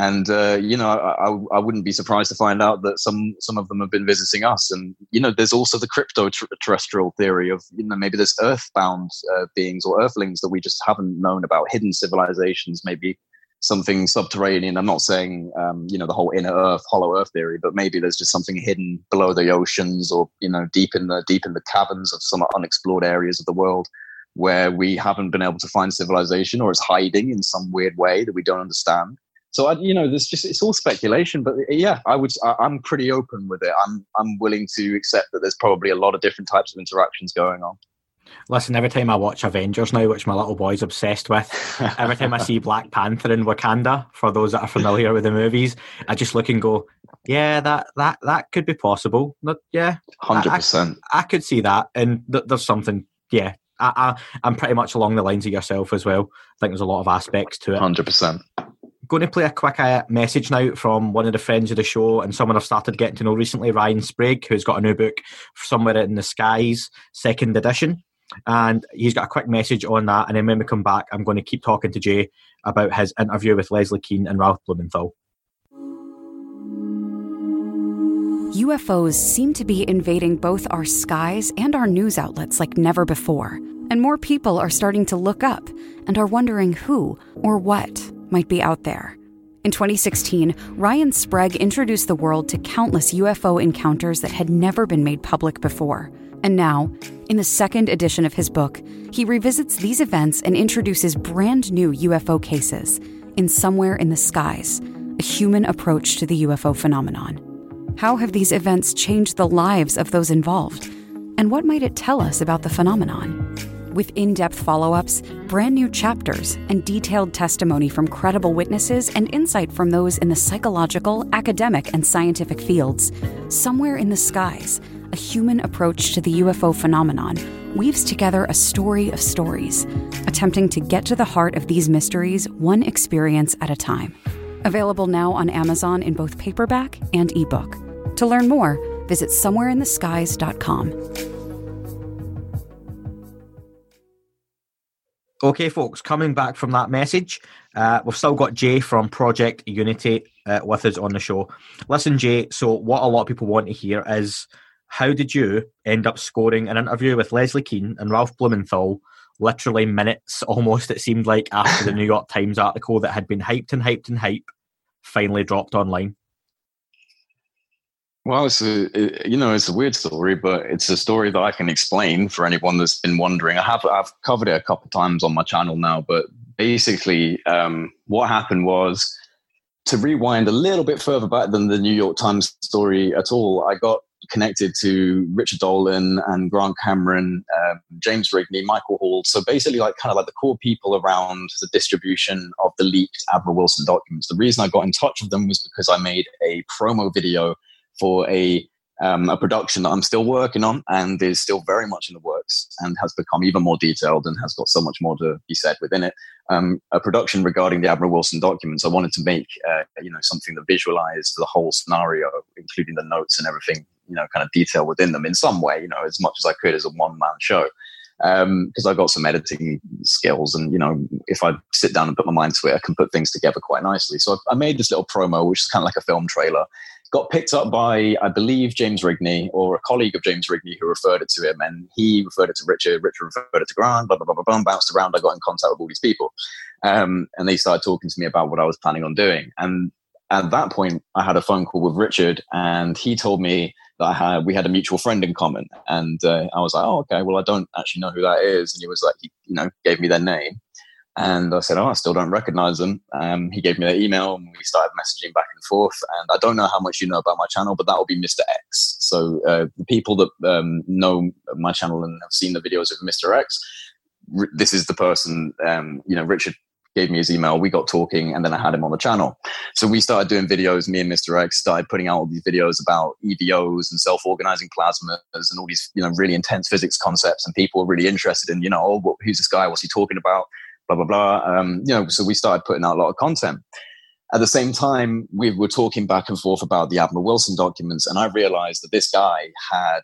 I wouldn't be surprised to find out that some of them have been visiting us. And, there's also the crypto-terrestrial theory of, maybe there's earthbound beings or earthlings that we just haven't known about, hidden civilizations, maybe something subterranean. I'm not saying, the whole inner earth, hollow earth theory, but maybe there's just something hidden below the oceans or, deep in the caverns of some unexplored areas of the world where we haven't been able to find civilization, or it's hiding in some weird way that we don't understand. So, it's all speculation, but I'm pretty open with it. I'm willing to accept that there's probably a lot of different types of interactions going on. Listen, every time I watch Avengers now, which my little boy's obsessed with, every time I see Black Panther in Wakanda, for those that are familiar with the movies, I just look and go, that could be possible. 100%. I could see that, and there's something, I'm pretty much along the lines of yourself as well. I think there's a lot of aspects to it. 100%. Going to play a quick message now from one of the friends of the show and someone I've started getting to know recently, Ryan Sprague, who's got a new book, Somewhere in the Skies, 2nd edition. And he's got a quick message on that. And then when we come back, I'm going to keep talking to Jay about his interview with Leslie Kean and Ralph Blumenthal. UFOs seem to be invading both our skies and our news outlets like never before. And more people are starting to look up and are wondering who or what might be out there. In 2016, Ryan Sprague introduced the world to countless UFO encounters that had never been made public before. And now, in the 2nd edition of his book, he revisits these events and introduces brand new UFO cases in Somewhere in the Skies, a human approach to the UFO phenomenon. How have these events changed the lives of those involved? And what might it tell us about the phenomenon? With in-depth follow-ups, brand new chapters, and detailed testimony from credible witnesses and insight from those in the psychological, academic, and scientific fields, Somewhere in the Skies, a human approach to the UFO phenomenon, weaves together a story of stories, attempting to get to the heart of these mysteries one experience at a time. Available now on Amazon in both paperback and ebook. To learn more, visit somewhereintheskies.com. Okay, folks, coming back from that message, we've still got Jay from Project Unity with us on the show. Listen, Jay, so what a lot of people want to hear is, how did you end up scoring an interview with Leslie Kean and Ralph Blumenthal literally minutes, almost, it seemed like, after the New York Times article that had been hyped and hyped and hyped finally dropped online? Well, it's a weird story, but it's a story that I can explain for anyone that's been wondering. I've covered it a couple of times on my channel now, but basically, what happened was, to rewind a little bit further back than the New York Times story at all, I got connected to Richard Dolan and Grant Cameron, James Rigney, Michael Hall. So basically, kind of the core people around the distribution of the leaked Admiral Wilson documents. The reason I got in touch with them was because I made a promo video for a production that I'm still working on and is still very much in the works and has become even more detailed and has got so much more to be said within it. A production regarding the Admiral Wilson documents. I wanted to make something that visualized the whole scenario, including the notes and everything, kind of detail within them in some way, as much as I could as a one-man show. Because I got some editing skills, and if I sit down and put my mind to it, I can put things together quite nicely. So I made this little promo, which is kind of like a film trailer. Got picked up by, I believe, James Rigney, or a colleague of James Rigney, who referred it to him, and he referred it to Richard. Richard referred it to Grant. Blah blah blah blah. Bounced around. I got in contact with all these people, and they started talking to me about what I was planning on doing. And at that point, I had a phone call with Richard, and he told me that we had a mutual friend in common. And I was like, oh, okay, well, I don't actually know who that is. And he was like, he gave me their name. And I said, I still don't recognize them. He gave me their email, and we started messaging back and forth. And I don't know how much you know about my channel, but that will be Mr. X. So the people that know my channel and have seen the videos of Mr. X, this is the person, Richard gave me his email, we got talking, and then I had him on the channel. So we started doing videos, me and Mr. X started putting out all these videos about EVOs and self-organizing plasmas and all these, really intense physics concepts, and people were really interested in, who's this guy, what's he talking about, blah, blah, blah. So we started putting out a lot of content. At the same time, we were talking back and forth about the Admiral Wilson documents, and I realized that this guy had,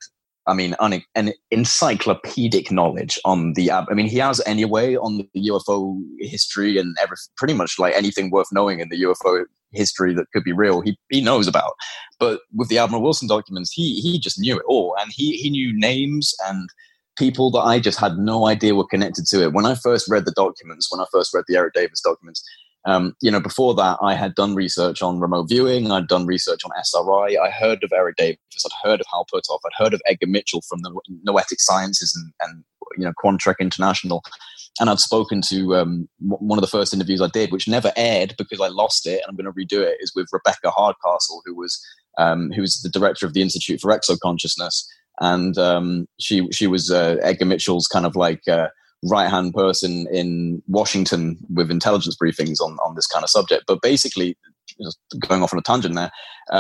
an encyclopedic knowledge on he has anyway on the UFO history and pretty much like anything worth knowing in the UFO history that could be real, he knows about. But with the Admiral Wilson documents, he just knew it all, and he knew names and people that I just had no idea were connected to it. When I first read the documents, when I first read the Eric Davis documents, before that, I had done research on remote viewing. I'd done research on SRI. I heard of Eric Davis. I'd heard of Hal Puthoff. I'd heard of Edgar Mitchell from the Noetic Sciences and Quantrek International. And I'd spoken to one of the first interviews I did, which never aired because I lost it, and I'm going to redo it, is with Rebecca Hardcastle, who was the director of the Institute for Exoconsciousness. And she was Edgar Mitchell's kind of like right-hand person in Washington with intelligence briefings on this kind of subject. But basically, just going off on a tangent there,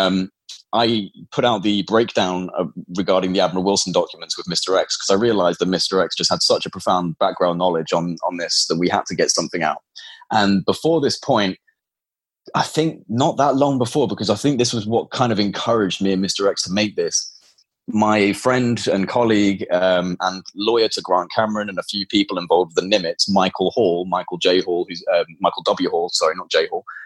I put out the breakdown regarding the Admiral Wilson documents with Mr. X, because I realized that Mr. X just had such a profound background knowledge on this that we had to get something out. And before this point, I think not that long before, because I think this was what kind of encouraged me and Mr. X to make this, my friend and colleague and lawyer to Grant Cameron and a few people involved with the Nimitz, Michael J. Hall, who's Michael W. Hall, sorry, not J. Hall.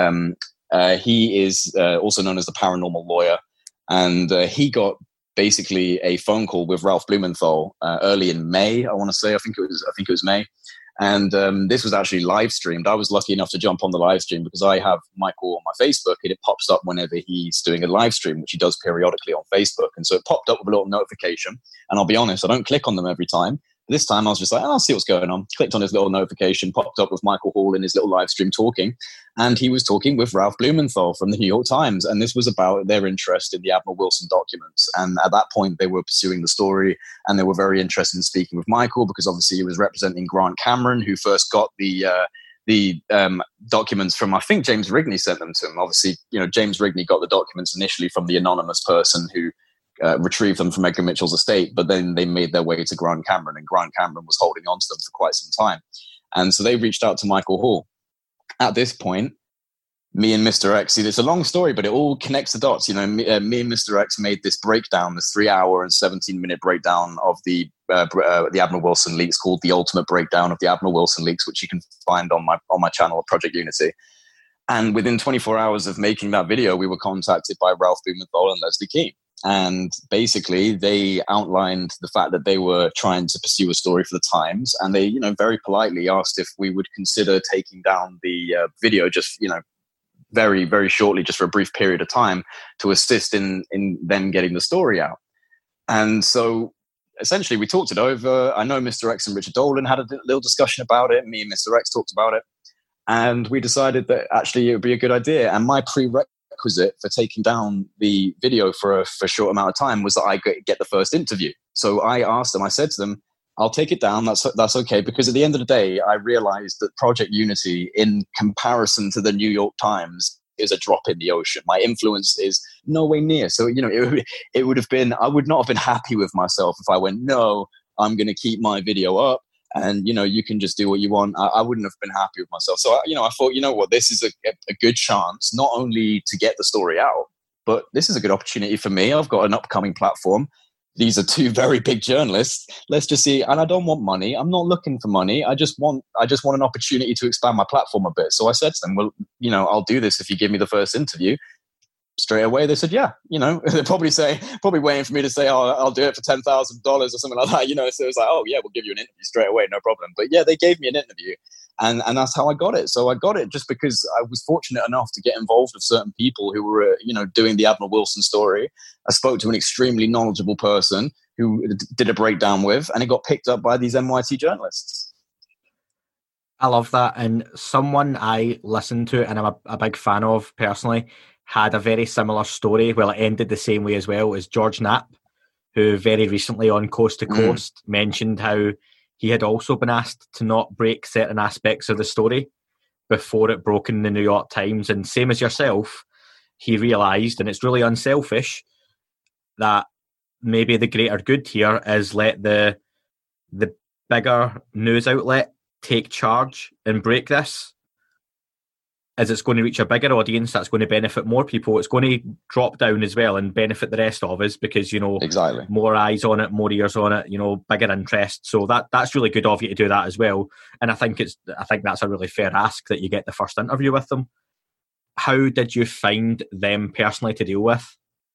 He is also known as the paranormal lawyer. And he got basically a phone call with Ralph Blumenthal early in May, I want to say. I think it was May. And this was actually live streamed. I was lucky enough to jump on the live stream because I have Michael on my Facebook, and it pops up whenever he's doing a live stream, which he does periodically on Facebook. And so it popped up with a little notification. And I'll be honest, I don't click on them every time. This time I was just like, I'll see what's going on. Clicked on his little notification, popped up with Michael Hall in his little live stream talking. And he was talking with Ralph Blumenthal from the New York Times. And this was about their interest in the Admiral Wilson documents. And at that point, they were pursuing the story, and they were very interested in speaking with Michael because obviously he was representing Grant Cameron, who first got the documents from, I think James Rigney sent them to him. Obviously, James Rigney got the documents initially from the anonymous person who retrieved them from Edgar Mitchell's estate, but then they made their way to Grant Cameron, and Grant Cameron was holding on to them for quite some time. And so they reached out to Michael Hall. At this point, me and Mr. X, see, it's a long story, but it all connects the dots. Me and Mr. X made this breakdown, this 3-hour and 17-minute breakdown of the Admiral Wilson leaks, called The Ultimate Breakdown of the Admiral Wilson Leaks, which you can find on my channel at Project Unity. And within 24 hours of making that video, we were contacted by Ralph Blumenthal and Leslie Kean. And basically, they outlined the fact that they were trying to pursue a story for the Times, and they, very politely asked if we would consider taking down the video, just very, very shortly, just for a brief period of time, to assist in them getting the story out. And so, essentially, we talked it over. I know Mr. X and Richard Dolan had a little discussion about it. Me and Mr. X talked about it, and we decided that actually it would be a good idea. And my prerequisite for taking down the video for a short amount of time was that I get the first interview. So I asked them, I said to them, I'll take it down. That's okay. Because at the end of the day, I realized that Project Unity, in comparison to the New York Times, is a drop in the ocean. My influence is nowhere near. So, it would have been, I would not have been happy with myself if I went, no, I'm going to keep my video up. And, you can just do what you want. I wouldn't have been happy with myself. So, I thought, this is a good chance, not only to get the story out, but this is a good opportunity for me. I've got an upcoming platform. These are two very big journalists. Let's just see. And I don't want money. I'm not looking for money. I just want an opportunity to expand my platform a bit. So I said to them, well, I'll do this if you give me the first interview. Straight away, they said, yeah. They're probably waiting for me to say, oh, I'll do it for $10,000 or something like that. So it was like, oh, yeah, we'll give you an interview straight away, no problem. But yeah, they gave me an interview, and that's how I got it. So I got it just because I was fortunate enough to get involved with certain people who were, doing the Admiral Wilson story. I spoke to an extremely knowledgeable person who did a breakdown with, and it got picked up by these NYT journalists. I love that. And someone I listened to and I'm a big fan of personally had a very similar story. Well, it ended the same way as well as George Knapp, who very recently on Coast to Coast mentioned how he had also been asked to not break certain aspects of the story before it broke in the New York Times. And same as yourself, he realised, and it's really unselfish, that maybe the greater good here is let the bigger news outlet take charge and break this, as it's going to reach a bigger audience that's going to benefit more people. It's going to drop down as well and benefit the rest of us because, exactly, more eyes on it, more ears on it, bigger interest. So that's really good of you to do that as well. And I think that's a really fair ask that you get the first interview with them. How did you find them personally to deal with?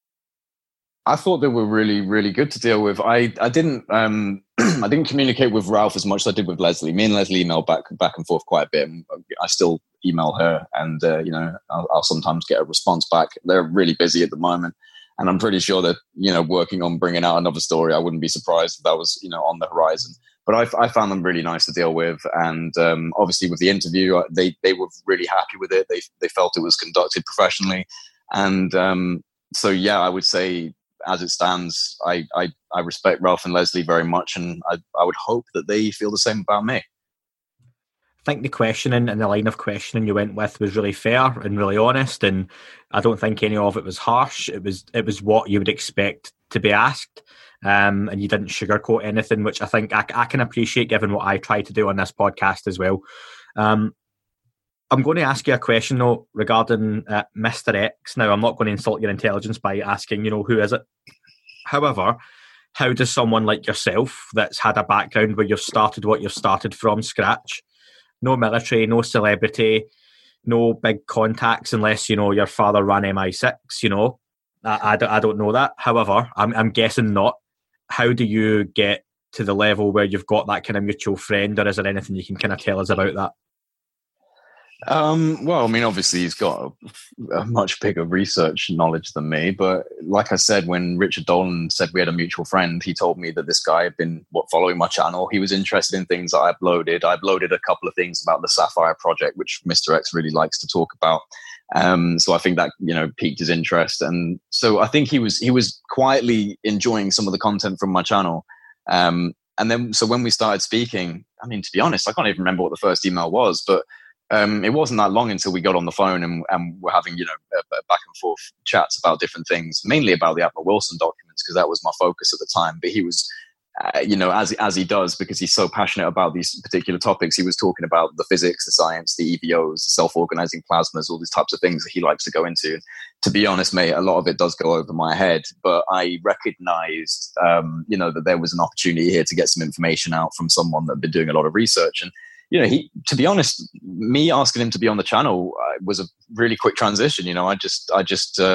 I thought they were really, really good to deal with. I didn't I didn't communicate with Ralph as much as I did with Leslie. Me and Leslie emailed back and forth quite a bit. I still email her, and I'll sometimes get a response back. They're really busy at the moment, and I'm pretty sure that working on bringing out another story. I wouldn't be surprised if that was on the horizon. But I found them really nice to deal with, and obviously with the interview, they were really happy with it. They felt it was conducted professionally, and so yeah, I would say, as it stands, I respect Ralph and Leslie very much, and I would hope that they feel the same about me. I think the questioning and the line of questioning you went with was really fair and really honest, and I don't think any of it was harsh. It was what you would expect to be asked, and you didn't sugarcoat anything, which I think I can appreciate given what I try to do on this podcast as well. I'm going to ask you a question, though, regarding Mr. X. Now, I'm not going to insult your intelligence by asking, who is it? However, how does someone like yourself that's had a background where you've started what you've started from scratch, no military, no celebrity, no big contacts unless, your father ran MI6, I don't know that. However, I'm guessing not. How do you get to the level where you've got that kind of mutual friend, or is there anything you can kind of tell us about that? Well, I mean, obviously he's got a much bigger research knowledge than me, but like I said, when Richard Dolan said we had a mutual friend, he told me that this guy had been following my channel. He was interested in things that I uploaded. I uploaded a couple of things about the Sapphire Project, which Mr. X really likes to talk about. So I think that, piqued his interest. And so I think he was quietly enjoying some of the content from my channel. And then, so when we started speaking, I mean, to be honest, I can't even remember what the first email was, but it wasn't that long until we got on the phone and we're having, back and forth chats about different things, mainly about the Admiral Wilson documents, because that was my focus at the time. But he was, as he does, because he's so passionate about these particular topics, he was talking about the physics, the science, the EVOs, the self-organizing plasmas, all these types of things that he likes to go into. To be honest, mate, a lot of it does go over my head, but I recognized, that there was an opportunity here to get some information out from someone that had been doing a lot of research. And to be honest, me asking him to be on the channel was a really quick transition. I just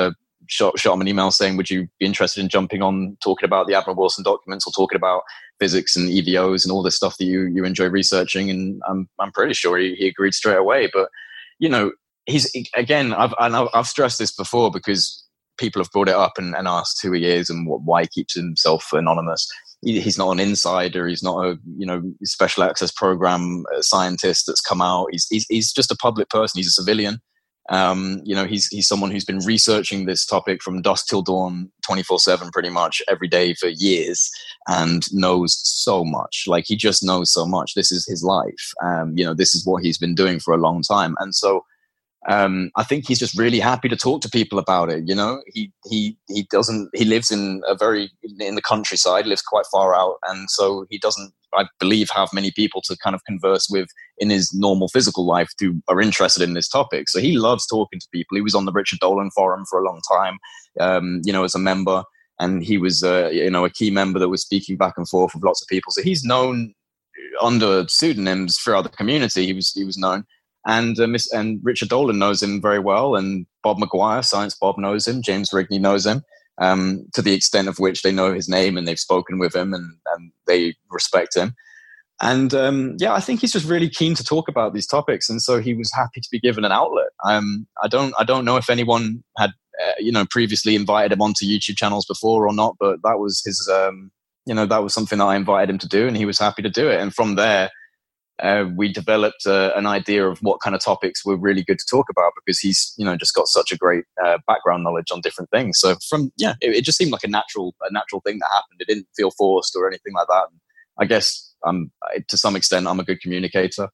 shot him an email saying, would you be interested in jumping on talking about the Admiral Wilson documents or talking about physics and EVOs and all this stuff that you enjoy researching? And I'm pretty sure he agreed straight away. But, you know, I've stressed this before because people have brought it up and asked who he is and why he keeps himself anonymous. He's not an insider. He's not a special access program scientist that's come out. He's just a public person. He's a civilian. He's someone who's been researching this topic from dusk till dawn, 24/7, pretty much every day for years, and knows so much. Like, he just knows so much. This is his life. This is what he's been doing for a long time, and so. I think he's just really happy to talk to people about it. You know, he lives in the countryside, lives quite far out. And so he doesn't, I believe, have many people to kind of converse with in his normal physical life who are interested in this topic. So he loves talking to people. He was on the Richard Dolan Forum for a long time, as a member. And he was, a key member that was speaking back and forth with lots of people. So he's known under pseudonyms throughout the community. He was known. And Richard Dolan knows him very well, and Bob McGuire, Science Bob, knows him. James Rigney knows him, to the extent of which they know his name and they've spoken with him and they respect him. And I think he's just really keen to talk about these topics, and so he was happy to be given an outlet. I don't know if anyone had previously invited him onto YouTube channels before or not, but that was his that was something that I invited him to do, and he was happy to do it. And from there. We developed an idea of what kind of topics were really good to talk about because he's, just got such a great background knowledge on different things. So it just seemed like a natural thing that happened. It didn't feel forced or anything like that. And I guess to some extent, I'm a good communicator.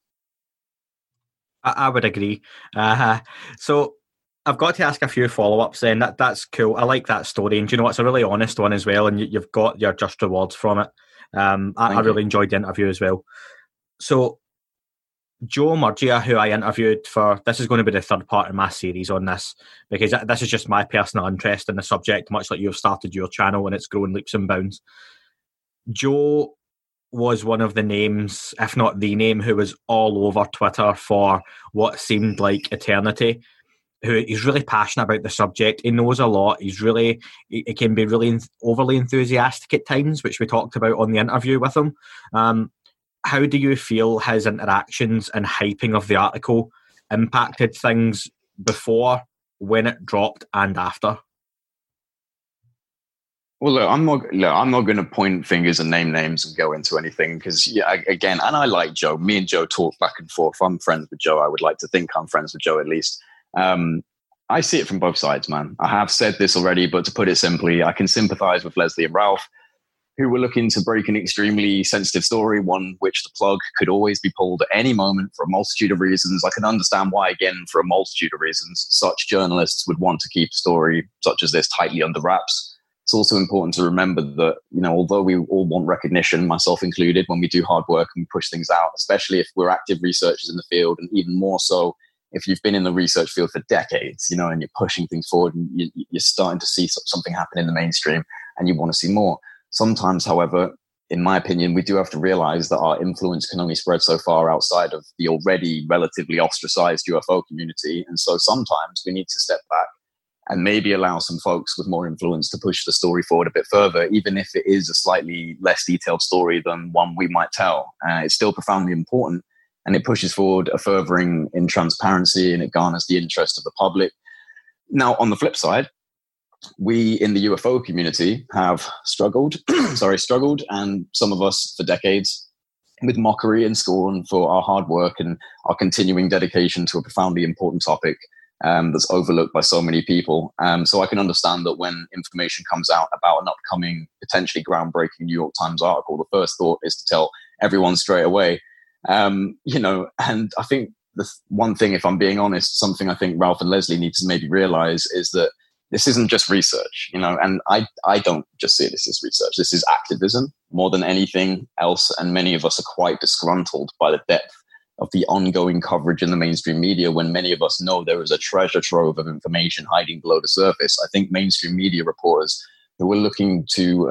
I would agree. So I've got to ask a few follow-ups then. That's cool. I like that story. And, it's a really honest one as well. And you've got your just rewards from it. I really enjoyed the interview as well. So, Joe Murgia, who I interviewed this is going to be the third part of my series on this, because this is just my personal interest in the subject, much like you've started your channel and it's grown leaps and bounds. Joe was one of the names, if not the name, who was all over Twitter for what seemed like eternity. He's really passionate about the subject. He knows a lot. He can be really overly enthusiastic at times, which we talked about on the interview with him. How do you feel his interactions and hyping of the article impacted things before, when it dropped, and after? Well, look, I'm not going to point fingers and name names and go into anything because, again, and I like Joe. Me and Joe talk back and forth. I'm friends with Joe. I would like to think I'm friends with Joe at least. I see it from both sides, man. I have said this already, but to put it simply, I can sympathize with Leslie and Ralph, who were looking to break an extremely sensitive story, one which the plug could always be pulled at any moment for a multitude of reasons. I can understand why, again, for a multitude of reasons, such journalists would want to keep a story such as this tightly under wraps. It's also important to remember that, although we all want recognition, myself included, when we do hard work and push things out, especially if we're active researchers in the field, and even more so if you've been in the research field for decades, and you're pushing things forward and you're starting to see something happen in the mainstream and you want to see more. Sometimes, however, in my opinion, we do have to realize that our influence can only spread so far outside of the already relatively ostracized UFO community. And so sometimes we need to step back and maybe allow some folks with more influence to push the story forward a bit further, even if it is a slightly less detailed story than one we might tell. It's still profoundly important, and it pushes forward a furthering in transparency, and it garners the interest of the public. Now, on the flip side, we in the UFO community have struggled, and some of us for decades, with mockery and scorn for our hard work and our continuing dedication to a profoundly important topic that's overlooked by so many people. So I can understand that when information comes out about an upcoming, potentially groundbreaking New York Times article, the first thought is to tell everyone straight away. And I think the one thing, if I'm being honest, something I think Ralph and Leslie need to maybe realize is that this isn't just research, and I don't just see this as research. This is activism more than anything else. And many of us are quite disgruntled by the depth of the ongoing coverage in the mainstream media, when many of us know there is a treasure trove of information hiding below the surface. I think mainstream media reporters who are looking to,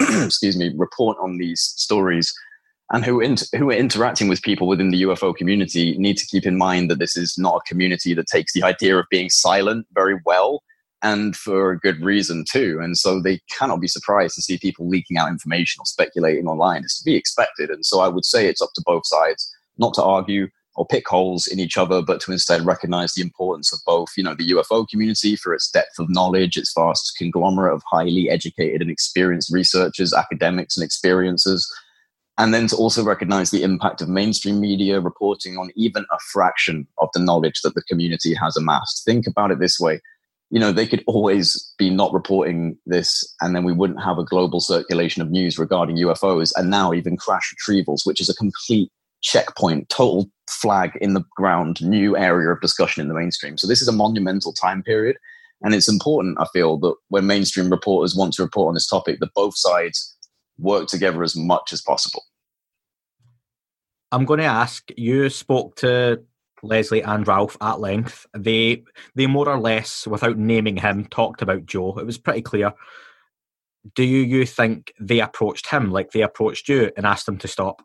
report on these stories and who are interacting with people within the UFO community need to keep in mind that this is not a community that takes the idea of being silent very well. and for a good reason too. And so they cannot be surprised to see people leaking out information or speculating online. It's to be expected. And so I would say it's up to both sides not to argue or pick holes in each other, but to instead recognize the importance of both, the UFO community for its depth of knowledge, its vast conglomerate of highly educated and experienced researchers, academics, and experiencers, and then to also recognize the impact of mainstream media reporting on even a fraction of the knowledge that the community has amassed. Think about it this way. They could always be not reporting this, and then we wouldn't have a global circulation of news regarding UFOs, and now even crash retrievals, which is a complete checkpoint, total flag in the ground, new area of discussion in the mainstream. So this is a monumental time period. And it's important, I feel, that when mainstream reporters want to report on this topic, that both sides work together as much as possible. I'm going to ask, you spoke to Leslie and Ralph at length. They more or less, without naming him, talked about Joe. It was pretty clear. Do you think they approached him like they approached you and asked him to stop?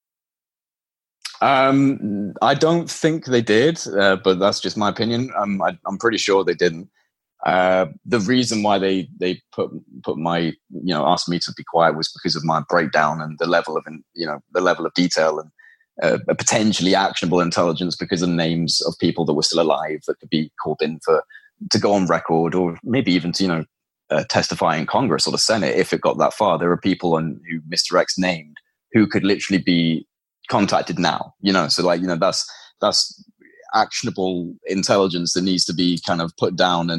I don't think they did, but that's just my opinion. I'm pretty sure they didn't. The reason why they put my, asked me to be quiet was because of my breakdown and the level of detail and a potentially actionable intelligence because of names of people that were still alive that could be called in to go on record, or maybe even to, testify in Congress or the Senate if it got that far. There are people who Mr. X named who could literally be contacted now, so that's actionable intelligence that needs to be kind of put down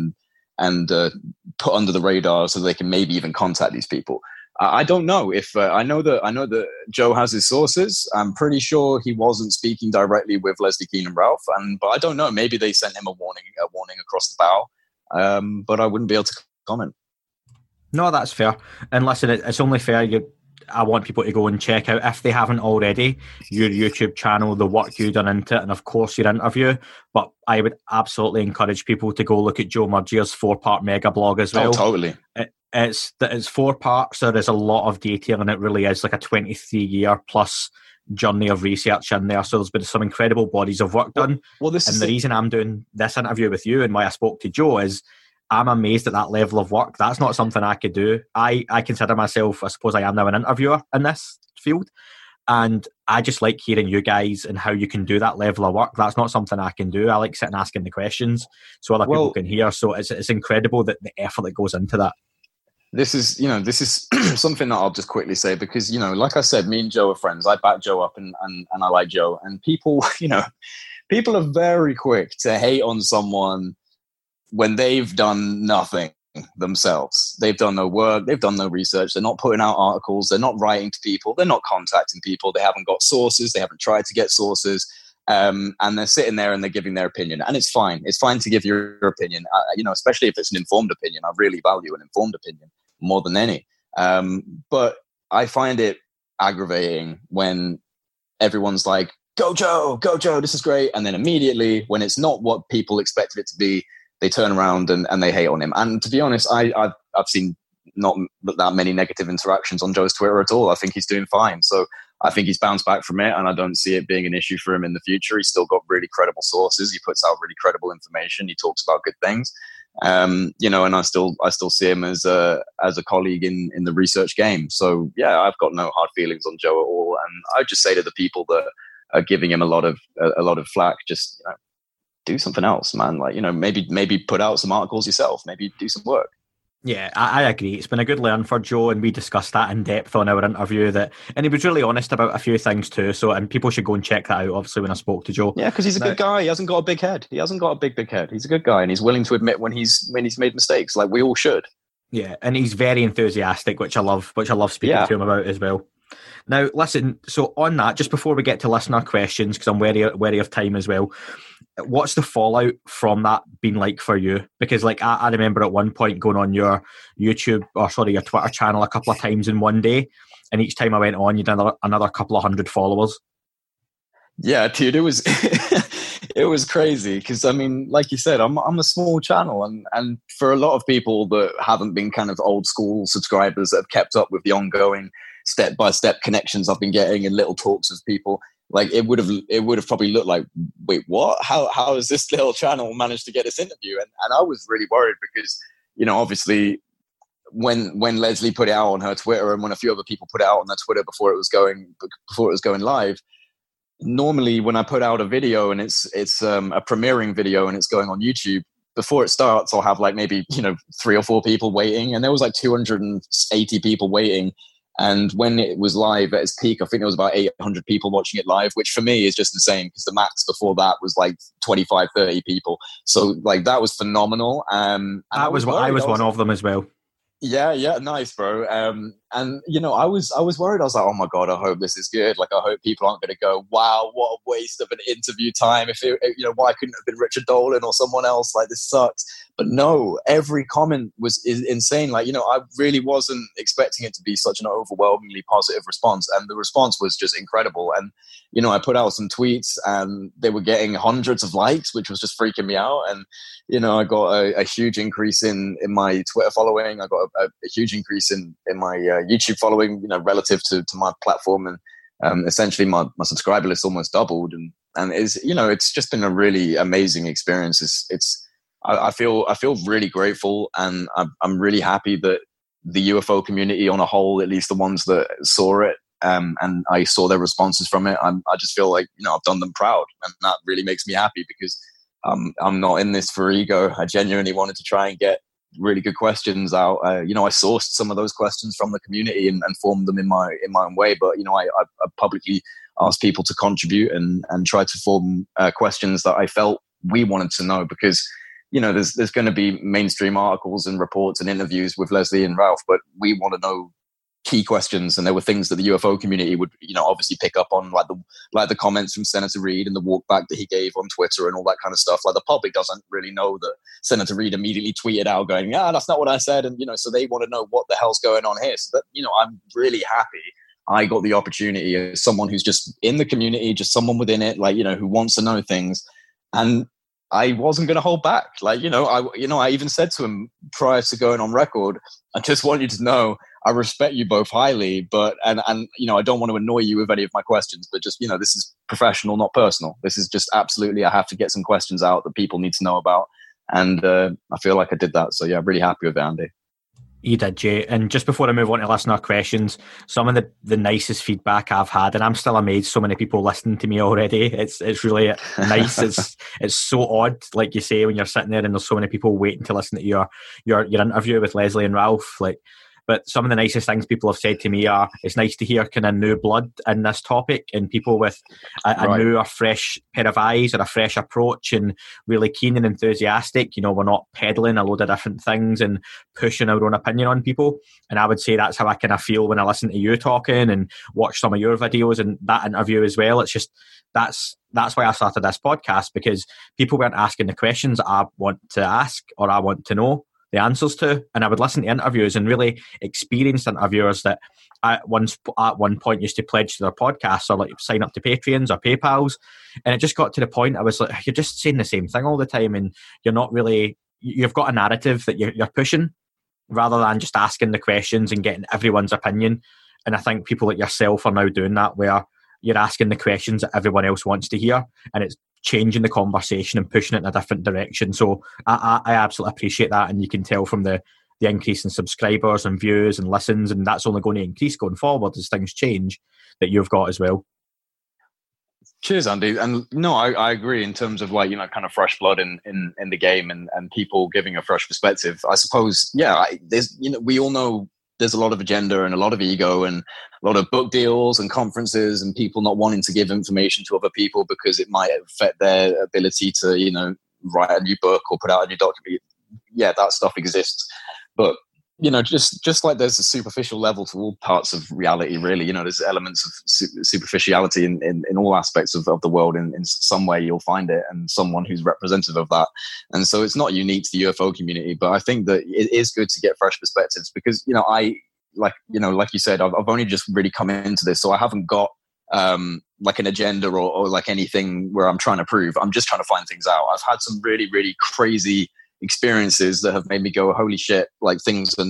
and put under the radar so they can maybe even contact these people. I don't know if I know that Joe has his sources. I'm pretty sure he wasn't speaking directly with Leslie Kean and Ralph, but I don't know. Maybe they sent him a warning across the bow, but I wouldn't be able to comment. No, that's fair. And listen, it's only fair. I want people to go and check out, if they haven't already, your YouTube channel, the work you've done into it, and of course your interview. But I would absolutely encourage people to go look at Joe Murgia's 4-part mega blog as well. Oh, totally. It's 4 parts, so there's a lot of detail, and it really is like a 23-year plus journey of research in there. So there's been some incredible bodies of work done. Well, the reason I'm doing this interview with you and why I spoke to Joe is I'm amazed at that level of work. That's not something I could do. I consider myself, I suppose I am now, an interviewer in this field. And I just like hearing you guys and how you can do that level of work. That's not something I can do. I like sitting asking the questions so other people can hear. So it's incredible that the effort that goes into that. This is something that I'll just quickly say because, like I said, me and Joe are friends. I back Joe up and I like Joe. And people, people are very quick to hate on someone when they've done nothing themselves. They've done no work. They've done no research. They're not putting out articles. They're not writing to people. They're not contacting people. They haven't got sources. They haven't tried to get sources. And they're sitting there and they're giving their opinion. And it's fine. It's fine to give your opinion, especially if it's an informed opinion. I really value an informed opinion more than any. But I find it aggravating when everyone's like, go Joe, this is great. And then immediately when it's not what people expected it to be, they turn around and they hate on him. And to be honest, I've seen not that many negative interactions on Joe's Twitter at all. I think he's doing fine. So I think he's bounced back from it, and I don't see it being an issue for him in the future. He's still got really credible sources. He puts out really credible information. He talks about good things. And I still see him as a colleague in the research game. So yeah, I've got no hard feelings on Joe at all. And I just say to the people that are giving him a lot of flack, just do something else, man. Like, maybe put out some articles yourself, maybe do some work. Yeah, I agree. It's been a good learn for Joe, and we discussed that in depth on our interview. And he was really honest about a few things too. So, and people should go and check that out. Obviously, when I spoke to Joe, yeah, because he's a good guy. He hasn't got a big head. He hasn't got a big head. He's a good guy, and he's willing to admit when he's made mistakes, like we all should. Yeah, and he's very enthusiastic, which I love speaking to him about as well. Now, listen, so on that, just before we get to listener questions, because I'm wary of time as well, what's the fallout from that been like for you? Because I remember at one point going on your your Twitter channel a couple of times in one day, and each time I went on, you'd another couple of hundred followers. Yeah, dude, it was it was crazy because, I mean, like you said, I'm a small channel, and for a lot of people that haven't been kind of old school subscribers that have kept up with the ongoing step-by-step connections I've been getting and little talks with people, like it would have probably looked like, wait, what? How has this little channel managed to get this interview? And I was really worried because, you know, obviously when Leslie put it out on her Twitter and when a few other people put it out on their Twitter before it was going live, normally when I put out a video and it's a premiering video and it's going on YouTube, before it starts, I'll have like maybe, you know, 3 or 4 people waiting, and there was like 280 people waiting. And when it was live at its peak, I think there was about 800 people watching it live, which for me is just insane because the max before that was like 25, 30 people. So like that was phenomenal. I was one of them as well. Yeah, nice, bro. And you know, I was worried. I was like, oh my god, I hope this is good. Like, I hope people aren't going to go, wow, what a waste of an interview time. If it, you know, why couldn't it have been Richard Dolan or someone else? Like, this sucks. But no, every comment was insane. Like, you know, I really wasn't expecting it to be such an overwhelmingly positive response, and the response was just incredible. And you know, I put out some tweets, and they were getting hundreds of likes, which was just freaking me out. And you know, I got a huge increase in my Twitter following. I got a huge increase in my YouTube following, you know, relative to my platform. And essentially my subscriber list almost doubled. And it's, you know, it's just been a really amazing experience. I feel really grateful, and I'm really happy that the UFO community on a whole, at least the ones that saw it, and I saw their responses from it, I just feel like, you know, I've done them proud, and that really makes me happy because I'm not in this for ego. I genuinely wanted to try and get really good questions out. You know, I sourced some of those questions from the community and formed them in my own way. But you know, I publicly asked people to contribute and try to form questions that I felt we wanted to know, because you know, there's going to be mainstream articles and reports and interviews with Leslie and Ralph, but we want to know key questions. And there were things that the UFO community would, you know, obviously pick up on, like the comments from Senator Reid and the walk back that he gave on Twitter and all that kind of stuff. Like, the public doesn't really know that Senator Reid immediately tweeted out going, yeah, that's not what I said. And, you know, so they want to know what the hell's going on here. So that, you know, I'm really happy I got the opportunity as someone who's just in the community, just someone within it, like, you know, who wants to know things. And I wasn't going to hold back. Like, I even said to him prior to going on record, I just want you to know I respect you both highly, but, and you know, I don't want to annoy you with any of my questions, but just, you know, this is professional, not personal. This is just absolutely, I have to get some questions out that people need to know about. And I feel like I did that. So yeah, I'm really happy with it, Andy. You did, Jay. And just before I move on to listener questions, some of the nicest feedback I've had, and I'm still amazed so many people listening to me already. It's really nice. It's so odd, like you say, when you're sitting there and there's so many people waiting to listen to your interview with Leslie and Ralph. But some of the nicest things people have said to me are, it's nice to hear kind of new blood in this topic, and people with a new or fresh pair of eyes or a fresh approach, and really keen and enthusiastic. You know, we're not peddling a load of different things and pushing our own opinion on people. And I would say that's how I kind of feel when I listen to you talking and watch some of your videos and that interview as well. It's just, that's why I started this podcast, because people weren't asking the questions I want to ask or I want to know the answers to, and I would listen to interviews, and really experienced interviewers that at one point used to pledge to their podcasts or like sign up to Patreons or PayPals, and it just got to the point I was like, you're just saying the same thing all the time, and you're not really, you've got a narrative that you're pushing rather than just asking the questions and getting everyone's opinion. And I think people like yourself are now doing that, where you're asking the questions that everyone else wants to hear, and it's changing the conversation and pushing it in a different direction. So I absolutely appreciate that, and you can tell from the increase in subscribers and views and listens, and that's only going to increase going forward as things change, that you've got as well. Cheers, Andy. And no, I agree in terms of, like, you know, kind of fresh blood in the game and people giving a fresh perspective. I suppose, yeah, there's, you know, we all know there's a lot of agenda and a lot of ego and a lot of book deals and conferences and people not wanting to give information to other people because it might affect their ability to, you know, write a new book or put out a new document. Yeah, that stuff exists. But, you know, just like there's a superficial level to all parts of reality, really, you know, there's elements of superficiality in all aspects of the world. In some way you'll find it, and someone who's representative of that. And so it's not unique to the UFO community, but I think that it is good to get fresh perspectives because, you know, like you said, I've only just really come into this, so I haven't got like an agenda or like anything where I'm trying to prove. I'm just trying to find things out. I've had some really, really crazy experiences that have made me go, holy shit, like things are not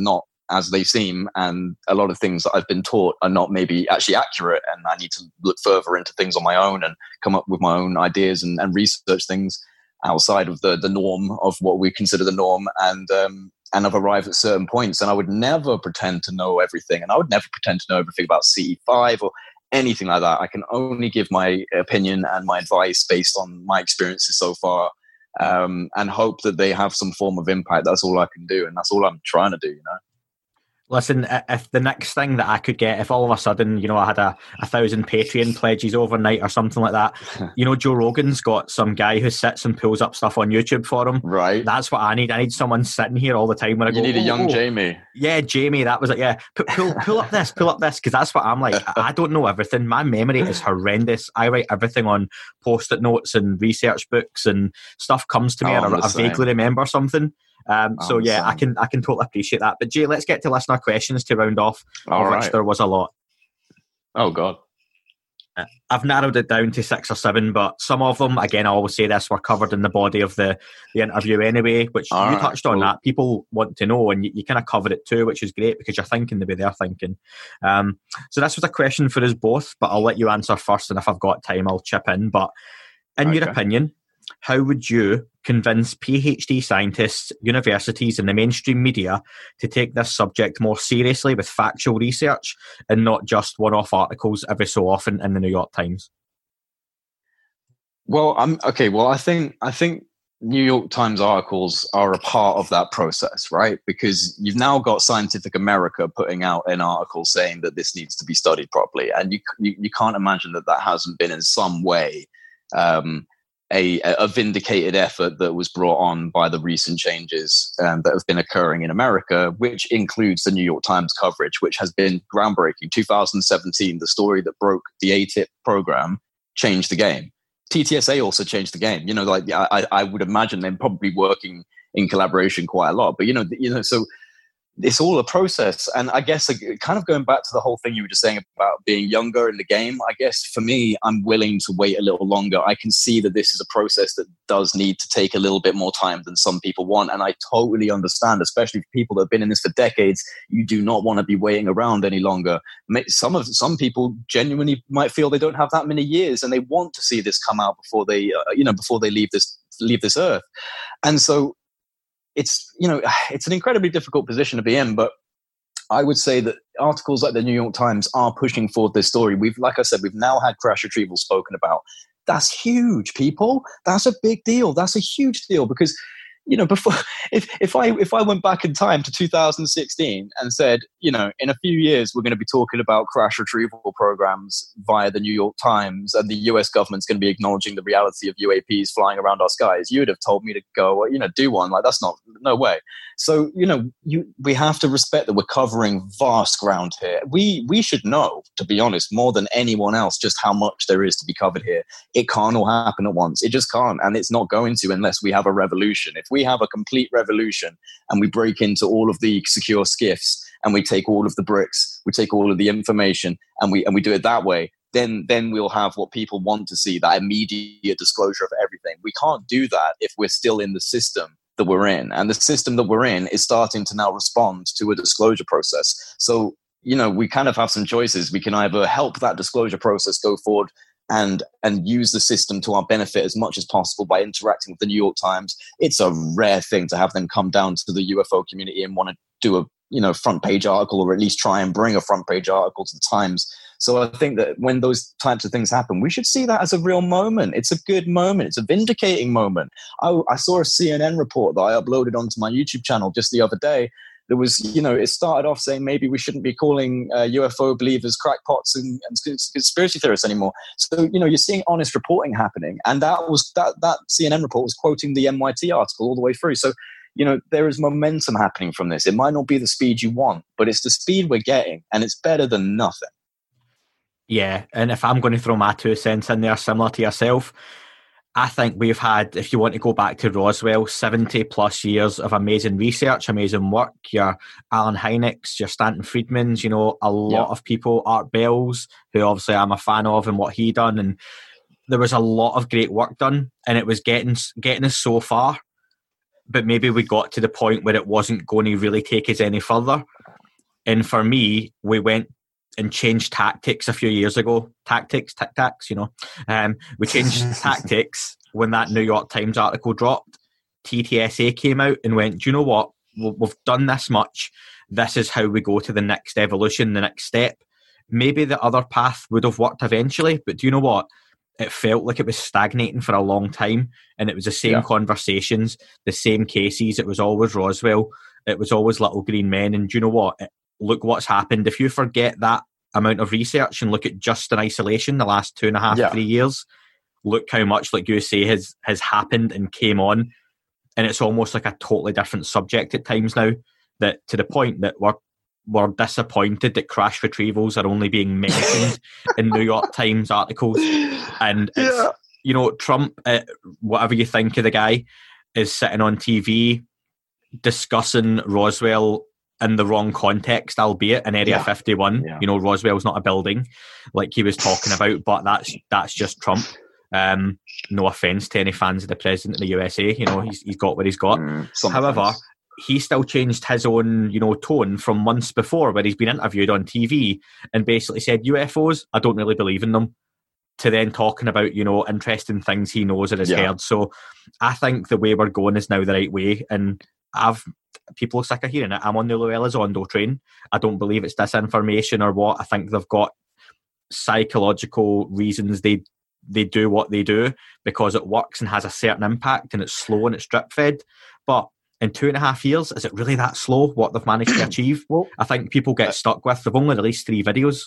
as they seem, and a lot of things that I've been taught are not maybe actually accurate, and I need to look further into things on my own and come up with my own ideas and research things outside of the norm of what we consider the norm, and I've arrived at certain points, and I would never pretend to know everything, and I would never pretend to know everything about CE5 or anything like that. I can only give my opinion and my advice based on my experiences so far, and hope that they have some form of impact. That's all I can do, and that's all I'm trying to do, you know. Listen, if the next thing that I could get, if all of a sudden, you know, I had a 1,000 Patreon pledges overnight or something like that, you know, Joe Rogan's got some guy who sits and pulls up stuff on YouTube for him. Right. That's what I need. I need someone sitting here all the time when I go, you need a young Jamie. Yeah, Jamie, that was it. Yeah, pull up this, because that's what I'm like. I don't know everything. My memory is horrendous. I write everything on Post-it notes and research books, and stuff comes to me and I vaguely remember something. So yeah, I can totally appreciate that. But Jay, let's get to listener questions to round off, which there was a lot. Oh God. I've narrowed it down to 6 or 7, but some of them, again, I always say this, were covered in the body of the interview anyway, which you touched on that. People want to know, and you kind of covered it too, which is great because you're thinking the way they're thinking. So this was a question for us both, but I'll let you answer first, and if I've got time, I'll chip in. But in your opinion, how would you convince PhD scientists, universities and the mainstream media to take this subject more seriously with factual research and not just one-off articles every so often in the New York Times? Well, I think New York Times articles are a part of that process, right? Because you've now got Scientific America putting out an article saying that this needs to be studied properly, and you can't imagine that hasn't been in some way a vindicated effort that was brought on by the recent changes that have been occurring in America, which includes the New York Times coverage, which has been groundbreaking. 2017, the story that broke the ATIP program changed the game. TTSA also changed the game. You know, like I would imagine they're probably working in collaboration quite a lot. But so it's all a process. And I guess kind of going back to the whole thing you were just saying about being younger in the game, I guess for me, I'm willing to wait a little longer. I can see that this is a process that does need to take a little bit more time than some people want. And I totally understand, especially for people that have been in this for decades, you do not want to be waiting around any longer. Some people genuinely might feel they don't have that many years and they want to see this come out before they leave this earth. And so it's an incredibly difficult position to be in, but I would say that articles like the New York Times are pushing forward this story. We've now had crash retrieval spoken about. That's huge, people. That's a big deal. That's a huge deal because, before, if I went back in time to 2016 and said, in a few years, we're going to be talking about crash retrieval programs via the New York Times and the US government's going to be acknowledging the reality of UAPs flying around our skies, you would have told me to go, do one. Like, that's no way. So, we have to respect that we're covering vast ground here. We should know, to be honest, more than anyone else, just how much there is to be covered here. It can't all happen at once. It just can't. And it's not going to unless we have a revolution. If we have a complete revolution and we break into all of the secure SCIFs and we take all of the bricks, we take all of the information and we do it that way, then we'll have what people want to see, that immediate disclosure of everything. We can't do that if we're still in the system that we're in. And the system that we're in is starting to now respond to a disclosure process. So, we kind of have some choices. We can either help that disclosure process go forward and use the system to our benefit as much as possible by interacting with the New York Times. It's a rare thing to have them come down to the UFO community and want to do a front page article, or at least try and bring a front page article to the Times. So I think that when those types of things happen, we should see that as a real moment. It's a good moment. It's a vindicating moment. I saw a CNN report that I uploaded onto my YouTube channel just the other day. There was, it started off saying maybe we shouldn't be calling UFO believers crackpots and conspiracy theorists anymore. So, you're seeing honest reporting happening. And that CNN report was quoting the NYT article all the way through. So, there is momentum happening from this. It might not be the speed you want, but it's the speed we're getting, and it's better than nothing. Yeah, and if I'm going to throw my 2 cents in there, similar to yourself, I think we've had, if you want to go back to Roswell, 70 plus years of amazing research, amazing work. Your Alan Hynek's, your Stanton Friedman's, a lot of people, Art Bell's, who obviously I'm a fan of and what he done. And there was a lot of great work done, and it was getting us so far. But maybe we got to the point where it wasn't going to really take us any further. And for me, we went and changed tactics a few years ago. Tactics, you know. We changed tactics when that New York Times article dropped. TTSA came out and went, do you know what? We've done this much. This is how we go to the next evolution, the next step. Maybe the other path would have worked eventually, but do you know what? It felt like it was stagnating for a long time, and it was the same conversations, the same cases. It was always Roswell. It was always little green men. And do you know what? Look what's happened. If you forget that amount of research and look at just in isolation the last 2.5, 3 years, look how much, like you say, has happened and came on. And it's almost like a totally different subject at times now, that to the point that we're disappointed that crash retrievals are only being mentioned in New York Times articles. And it's, you know, Trump, whatever you think of the guy, is sitting on TV discussing Roswell in the wrong context, albeit in Area 51. You know, Roswell's not a building like he was talking about, but that's just Trump. No offence to any fans of the president of the USA, you know, he's got what he's got. However, he still changed his own, you know, tone from months before, where he's been interviewed on TV and basically said, UFOs, I don't really believe in them, to then talking about, you know, interesting things he knows or has heard. So I think the way we're going is now the right way, and people are sick of hearing it. I'm on the Luella Zondo train. I don't believe it's disinformation or what. I think they've got psychological reasons they do what they do because it works and has a certain impact, and it's slow and it's drip fed. But in 2.5 years, is it really that slow what they've managed to achieve? Well, I think people get stuck with, they've only released 3 videos.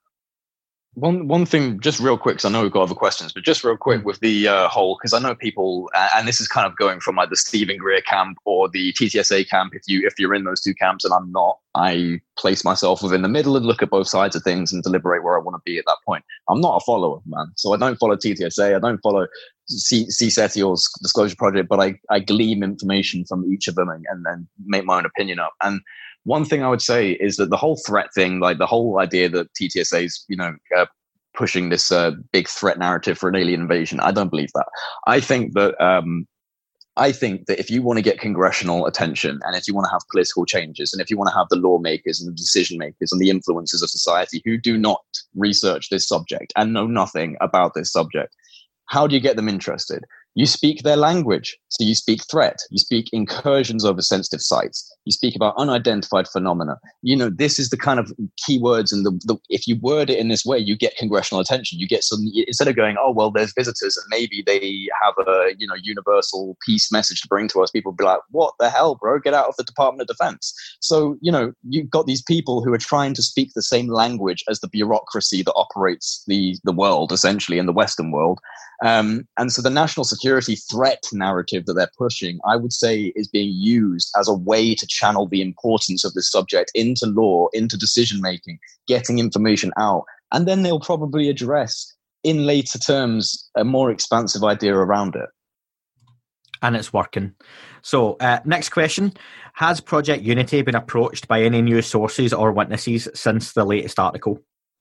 One thing, just real quick, because I know we've got other questions, but just real quick with the whole, because I know people, and this is kind of going from like the Stephen Greer camp or the TTSA camp. If you're in those two camps, and I'm not, I place myself within the middle and look at both sides of things and deliberate where I want to be at that point. I'm not a follower, man. So I don't follow TTSA. I don't follow CSETI or Disclosure Project, but I glean information from each of them and then make my own opinion up. And one thing I would say is that the whole threat thing, like the whole idea that TTSA is, you know, pushing this big threat narrative for an alien invasion, I don't believe that. I think that if you want to get congressional attention, and if you want to have political changes, and if you want to have the lawmakers and the decision makers and the influencers of society who do not research this subject and know nothing about this subject, how do you get them interested? You speak their language. So you speak threat. You speak incursions over sensitive sites. You speak about unidentified phenomena. You know, this is the kind of keywords, and if you word it in this way, you get congressional attention. You get some, instead of going, oh, well, there's visitors and maybe they have a, you know, universal peace message to bring to us. People will be like, what the hell, bro? Get out of the Department of Defense. So, you know, you've got these people who are trying to speak the same language as the bureaucracy that operates the world, essentially, in the Western world. And so the national security threat narrative that they're pushing, I would say, is being used as a way to channel the importance of this subject into law, into decision-making, getting information out. And then they'll probably address, in later terms, a more expansive idea around it. And it's working. So next question. Has Project Unity been approached by any new sources or witnesses since the latest article?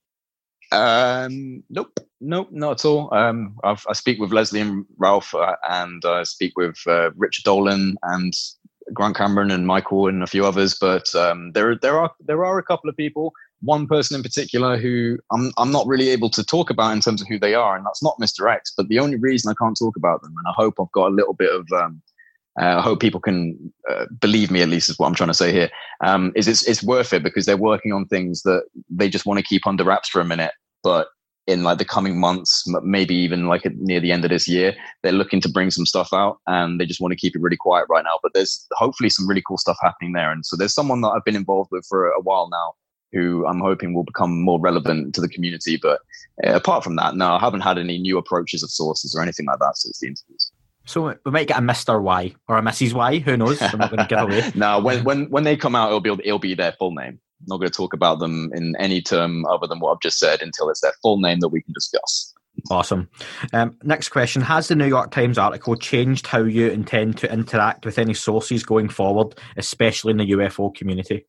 Nope, not at all. I speak with Leslie and Ralph, and I speak with Richard Dolan and Grant Cameron and Michael and a few others. But there are a couple of people. One person in particular who I'm not really able to talk about in terms of who they are, and that's not Mr. X. But the only reason I can't talk about them, and I hope I've got a little bit of I hope people can believe me, at least is what I'm trying to say here, is it's worth it because they're working on things that they just want to keep under wraps for a minute. But in like the coming months, maybe even like near the end of this year, they're looking to bring some stuff out, and they just want to keep it really quiet right now. But there's hopefully some really cool stuff happening there. And so there's someone that I've been involved with for a while now who I'm hoping will become more relevant to the community. But apart from that, no, I haven't had any new approaches of sources or anything like that since the interviews. So we might get a Mr. Y or a Mrs. Y. Who knows? I'm not going to give away. No, when they come out, it'll be their full name. I'm not going to talk about them in any term other than what I've just said until it's their full name that we can discuss. Awesome. Next question. Has the New York Times article changed how you intend to interact with any sources going forward, especially in the UFO community?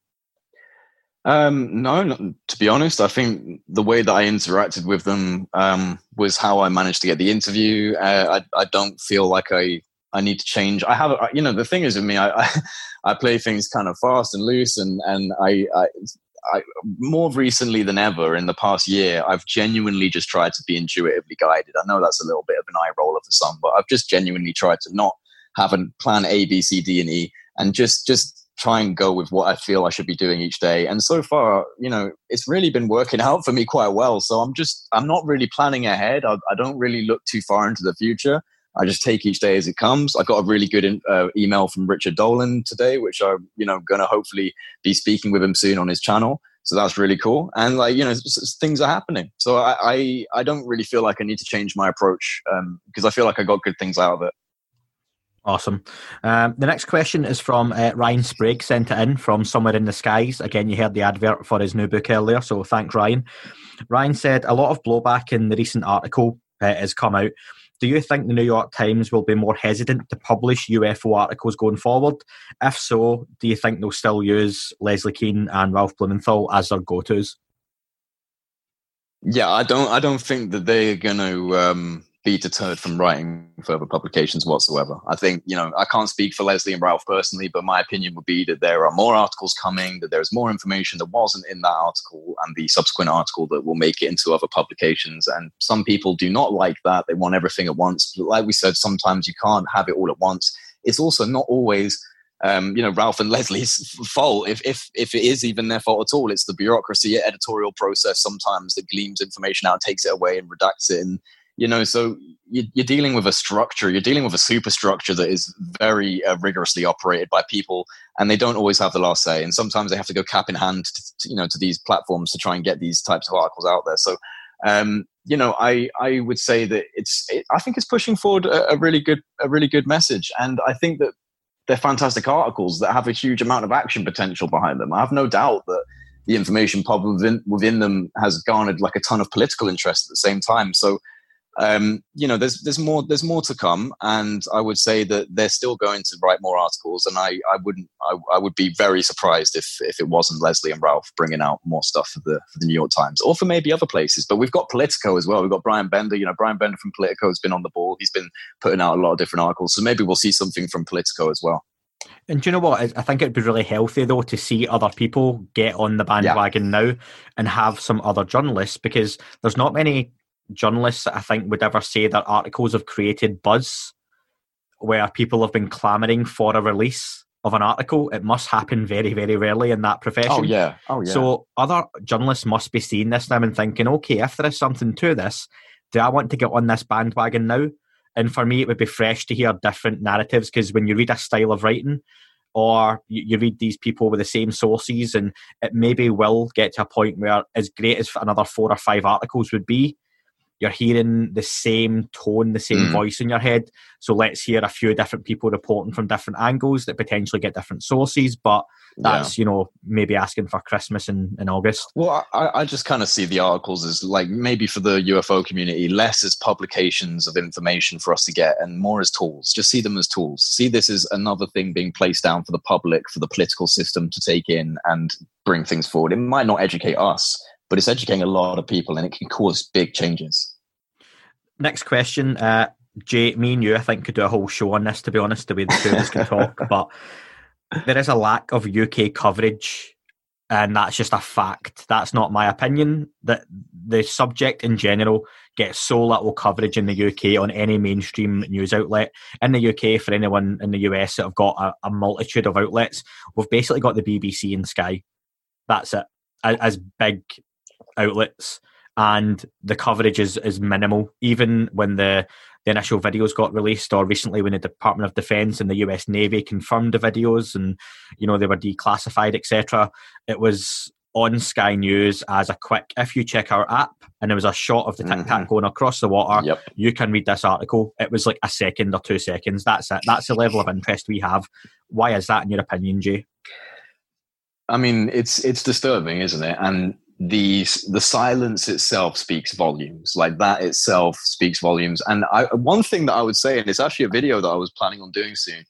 No, to be honest, I think the way that I interacted with them was how I managed to get the interview. I don't feel like I need to change. I have, the thing is with me, I play things kind of fast and loose, and more recently than ever in the past year, I've genuinely just tried to be intuitively guided. I know that's a little bit of an eye roller for some, but I've just genuinely tried to not have a plan A, B, C, D, and E, and just try and go with what I feel I should be doing each day. And so far, it's really been working out for me quite well. So I'm not really planning ahead. I don't really look too far into the future. I just take each day as it comes. I got a really good email from Richard Dolan today, which I'm, going to hopefully be speaking with him soon on his channel. So that's really cool. And things are happening. So I don't really feel like I need to change my approach because I feel like I got good things out of it. Awesome. The next question is from Ryan Sprague, sent it in from Somewhere in the Skies. Again, you heard the advert for his new book earlier, so thanks, Ryan. Ryan said, a lot of blowback in the recent article has come out. Do you think the New York Times will be more hesitant to publish UFO articles going forward? If so, do you think they'll still use Leslie Kean and Ralph Blumenthal as their go-tos? Yeah, I don't think that they're going to be deterred from writing further publications whatsoever. I think, I can't speak for Leslie and Ralph personally, but my opinion would be that there are more articles coming, that there's more information that wasn't in that article and the subsequent article that will make it into other publications. And some people do not like that. They want everything at once. But like we said, sometimes you can't have it all at once. It's also not always Ralph and Leslie's fault. If it is even their fault at all, it's the bureaucracy, editorial process sometimes that gleams information out, takes it away and redacts it. And, so you're dealing with a structure, you're dealing with a superstructure that is very rigorously operated by people, and they don't always have the last say. And sometimes they have to go cap in hand to these platforms to try and get these types of articles out there. So, I would say that I think it's pushing forward a really good message. And I think that they're fantastic articles that have a huge amount of action potential behind them. I have no doubt that the information pub within them has garnered like a ton of political interest at the same time. So, there's more to come, and I would say that they're still going to write more articles. And I would be very surprised if it wasn't Leslie and Ralph bringing out more stuff for the New York Times, or for maybe other places. But we've got Politico as well. We've got Brian Bender. Brian Bender from Politico has been on the ball. He's been putting out a lot of different articles. So maybe we'll see something from Politico as well. And do you know what? I think it'd be really healthy, though, to see other people get on the bandwagon now and have some other journalists, because there's not many journalists that I think would ever say that articles have created buzz where people have been clamouring for a release of an article. It must happen very, very rarely in that profession. Oh yeah. So other journalists must be seeing this now and thinking, okay, if there is something to this, do I want to get on this bandwagon now? And for me, it would be fresh to hear different narratives, because when you read a style of writing, or you read these people with the same sources, and it maybe will get to a point where, as great as another 4 or 5 articles would be, you're hearing the same tone, the same voice in your head. So let's hear a few different people reporting from different angles that potentially get different sources. But that's, maybe asking for Christmas in August. Well, I just kind of see the articles as like, maybe for the UFO community, less as publications of information for us to get and more as tools. Just see them as tools. See this as another thing being placed down for the public, for the political system to take in and bring things forward. It might not educate us, but it's educating a lot of people, and it can cause big changes. Next question. Jay, me and you, I think, could do a whole show on this, to be honest, the way the two of us can talk. But there is a lack of UK coverage, and that's just a fact. That's not my opinion. That the subject in general gets so little coverage in the UK on any mainstream news outlet. In the UK, for anyone in the US that have got a multitude of outlets, we've basically got the BBC and Sky. That's it, as big outlets. And the coverage is minimal. Even when the initial videos got released, or recently when the Department of Defense and the US Navy confirmed the videos and, they were declassified, etc., it was on Sky News as a quick, if you check our app and there was a shot of the Tic Tac going across the water, you can read this article. It was like a second or 2 seconds. That's it. That's the level of interest we have. Why is that, in your opinion, Jay? I mean, it's disturbing, isn't it? And the silence itself speaks volumes. Like, that itself speaks volumes. And one thing that I would say, and it's actually a video that I was planning on doing soon,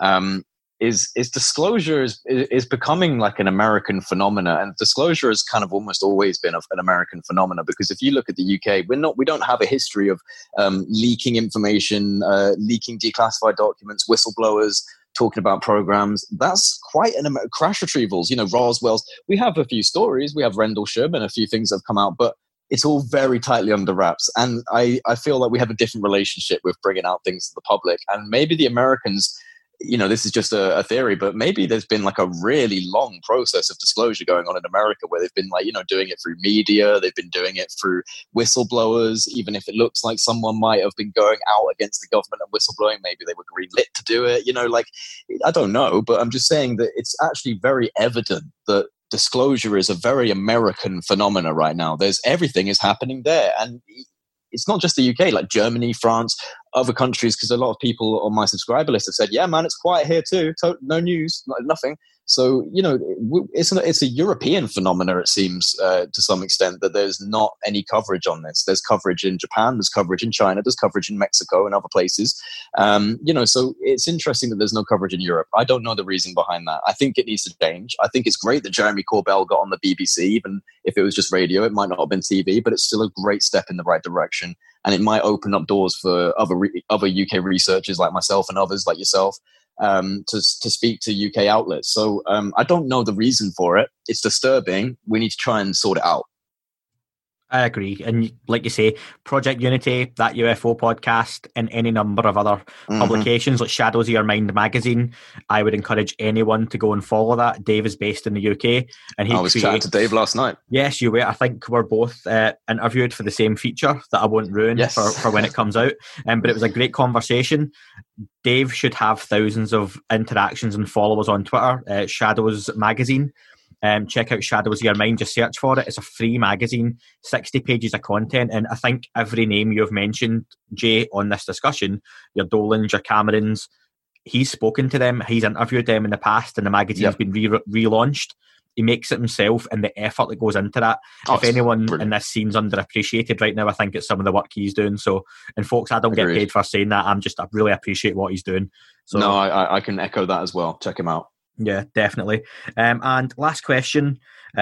is disclosure is becoming like an American phenomena. And disclosure has kind of almost always been an American phenomena, because if you look at the UK, we don't have a history of leaking information, leaking declassified documents, whistleblowers. talking about programs. That's quite an amount. Crash retrievals, Roswell's. We have a few stories. We have Rendlesham and a few things that have come out, but it's all very tightly under wraps. And I feel like we have a different relationship with bringing out things to the public. And maybe the Americans, this is just a theory, but maybe there's been like a really long process of disclosure going on in America where they've been like, doing it through media. They've been doing it through whistleblowers. Even if it looks like someone might have been going out against the government and whistleblowing, maybe they were greenlit to do it. I don't know, but I'm just saying that it's actually very evident that disclosure is a very American phenomena right now. Everything is happening there. And it's not just the UK, like Germany, France, other countries, because a lot of people on my subscriber list have said, yeah, man, it's quiet here too. No news, nothing. So, it's a European phenomena, it seems, to some extent, that there's not any coverage on this. There's coverage in Japan, there's coverage in China, there's coverage in Mexico and other places. So it's interesting that there's no coverage in Europe. I don't know the reason behind that. I think it needs to change. I think it's great that Jeremy Corbell got on the BBC, even if it was just radio. It might not have been TV, but it's still a great step in the right direction. And it might open up doors for other UK researchers like myself and others like yourself to speak to UK outlets. So I don't know the reason for it. It's disturbing. We need to try and sort it out. I agree. And like you say, Project Unity, that UFO podcast, and any number of other publications like Shadows of Your Mind magazine, I would encourage anyone to go and follow that. Dave is based in the UK. And I was chatting to Dave last night. Yes, you were. I think we're both interviewed for the same feature that I won't ruin for when it comes out. But it was a great conversation. Dave should have thousands of interactions and followers on Twitter. Shadows magazine. Check out Shadows of Your Mind, just search for it. It's a free magazine, 60 pages of content, and I think every name you've mentioned, Jay, on this discussion, your Dolans, your Camerons, he's spoken to them, he's interviewed them in the past, and the magazine's been relaunched. He makes it himself, and the effort that goes into that. If anyone in this scene's underappreciated right now, I think it's some of the work he's doing. So, and folks, I don't get paid for saying that. I really appreciate what he's doing. So, no, I can echo that as well. Check him out. Yeah, definitely. And last question.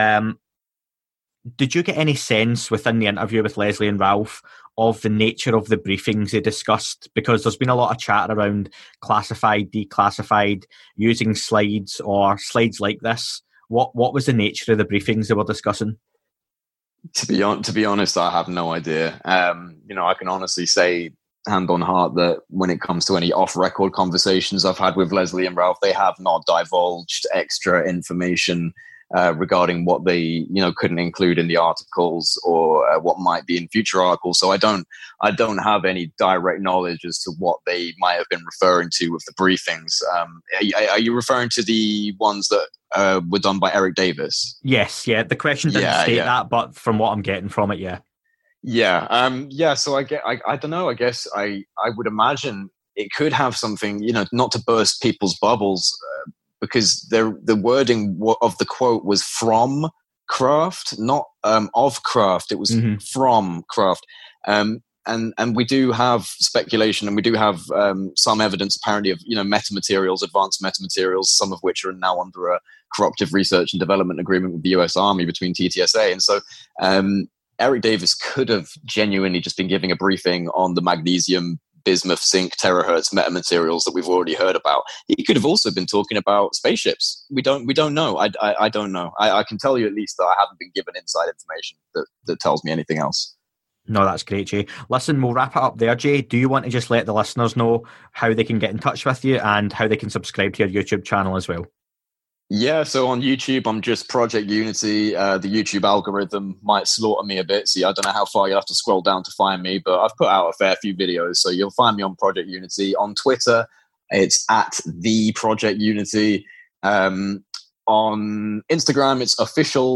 Did you get any sense within the interview with Leslie and Ralph of the nature of the briefings they discussed? Because there's been a lot of chat around classified, declassified, using slides or slides like this. What was the nature of the briefings they were discussing? To be honest, I have no idea. I can honestly say, hand on heart, that when it comes to any off-record conversations I've had with Leslie and Ralph, they have not divulged extra information regarding what they couldn't include in the articles or what might be in future articles. So I don't have any direct knowledge as to what they might have been referring to with the briefings. Are you referring to the ones that were done by Eric Davis? Yes, yeah. The question didn't state that, but from what I'm getting from it, yeah. Yeah. So I don't know. I guess I would imagine it could have something, not to burst people's bubbles, because the wording of the quote was from Kraft, not of Kraft. It was from Kraft. And we do have speculation, and we do have some evidence apparently of metamaterials, advanced metamaterials, some of which are now under a cooperative research and development agreement with the US Army between TTSA. And so Eric Davis could have genuinely just been giving a briefing on the magnesium, bismuth, zinc, terahertz metamaterials that we've already heard about. He could have also been talking about spaceships. We don't know. I don't know. I can tell you at least that I haven't been given inside information that tells me anything else. No, that's great, Jay. Listen, we'll wrap it up there, Jay. Do you want to just let the listeners know how they can get in touch with you and how they can subscribe to your YouTube channel as well? Yeah, so on YouTube, I'm just Project Unity. The YouTube algorithm might slaughter me a bit, so I don't know how far you'll have to scroll down to find me, but I've put out a fair few videos, so you'll find me on Project Unity. On Twitter, it's at the Project Unity. On Instagram, it's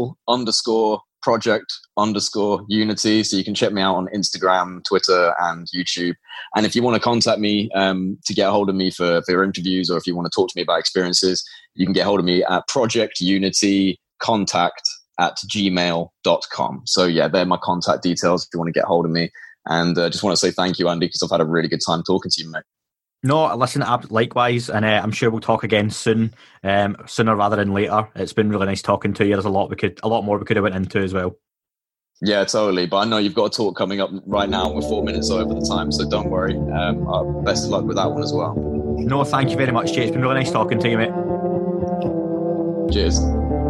official_project_unity. So you can check me out on Instagram, Twitter, and YouTube. And if you want to contact me to get a hold of me for interviews, or if you want to talk to me about experiences, you can get hold of me at projectunitycontact@gmail.com. So yeah, they're my contact details if you want to get hold of me. And just want to say thank you, Andy, because I've had a really good time talking to you, mate. No, listen, likewise, and I'm sure we'll talk again soon, sooner rather than later. It's been really nice talking to you. There's a lot more we could have went into as well. Yeah, totally. But I know you've got a talk coming up right now. We're 4 minutes over the time, so don't worry. Best of luck with that one as well. No, thank you very much, Jay. It's been really nice talking to you, mate. Cheers.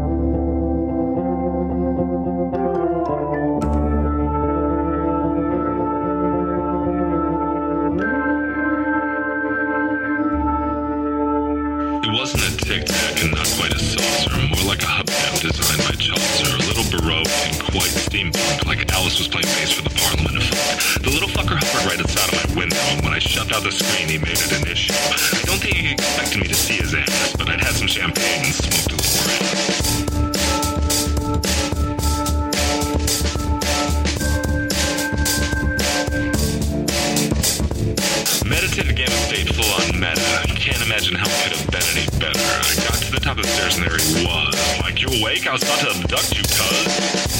It wasn't a tic-tac and not quite a saucer, more like a hubcap designed by Chaucer, a little Baroque and quite steampunk, like Alice was playing bass for the Parliament of Folk. The little fucker hovered right outside of my window, and when I shoved out the screen, he made it an issue. I don't think he expected me to see his ass, but I'd had some champagne and smoked a little grass. Meditative game of Fate full on meta. I can't imagine how it could have been any better. I got to the top of the stairs and there he was. Like, you awake? I was about to abduct you, cuz.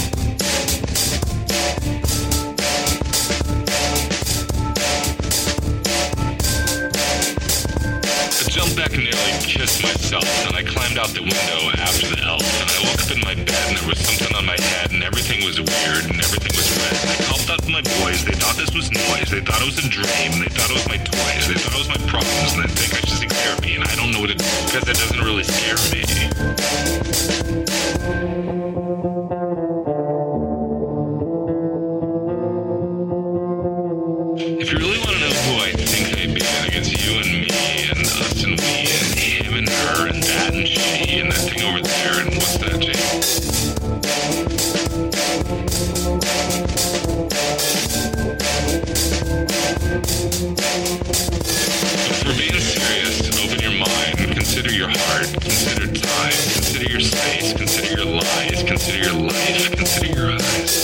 I jumped back and nearly kissed myself, and I climbed out the window after the elf, and I woke up in my bed and there was something on my head and everything was weird and everything was red. And I called out to my boys. They thought this was noise. They thought it was a dream. They thought it was my toys. They thought it was my problems, and they think I should seek therapy, and I don't know what to do because it doesn't really scare me. If you really want to know who I think may be, I think it's you and me and us and we and him and her and that and she and that thing over there and what's that, Jay? If we're being serious, open your mind, consider your heart, consider time, consider your space, consider your lies, consider your life, consider your eyes.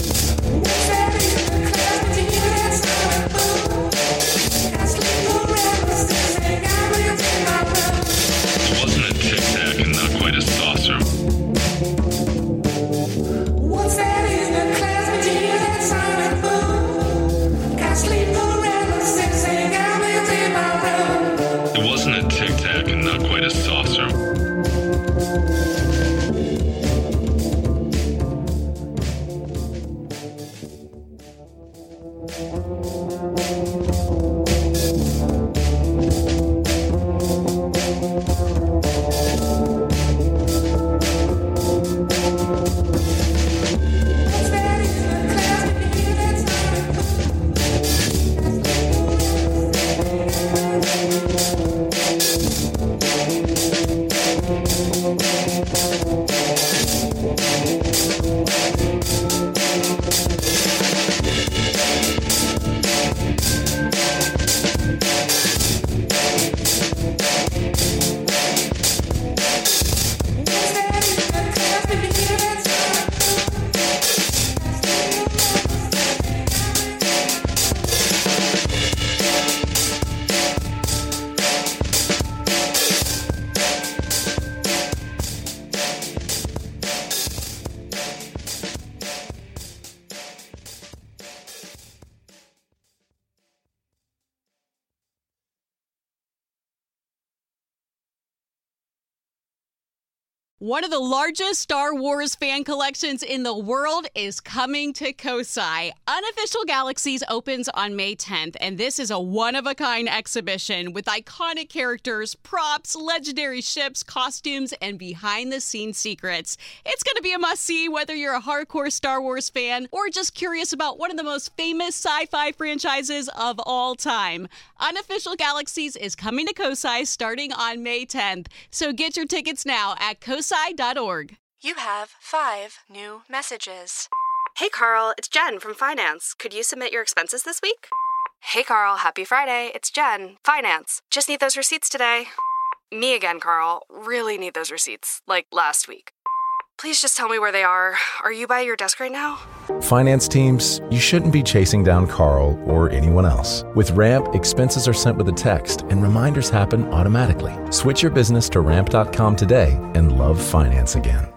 It wasn't a tic-tac and not quite a saucer. It wasn't a tic-tac and not quite a saucer. One of the largest Star Wars fan collections in the world is coming to Kosai. Unofficial Galaxies opens on May 10th, and this is a one-of-a-kind exhibition with iconic characters, props, legendary ships, costumes, and behind-the-scenes secrets. It's going to be a must-see whether you're a hardcore Star Wars fan or just curious about one of the most famous sci-fi franchises of all time. Unofficial Galaxies is coming to Kosai starting on May 10th, so get your tickets now at kosai.org. You have 5 new messages. Hey Carl, it's Jen from Finance. Could you submit your expenses this week? Hey Carl, happy Friday. It's Jen, Finance. Just need those receipts today. Me again, Carl. Really need those receipts, like last week. Please just tell me where they are. Are you by your desk right now? Finance teams, you shouldn't be chasing down Carl or anyone else. With Ramp, expenses are sent with a text and reminders happen automatically. Switch your business to ramp.com today and love finance again.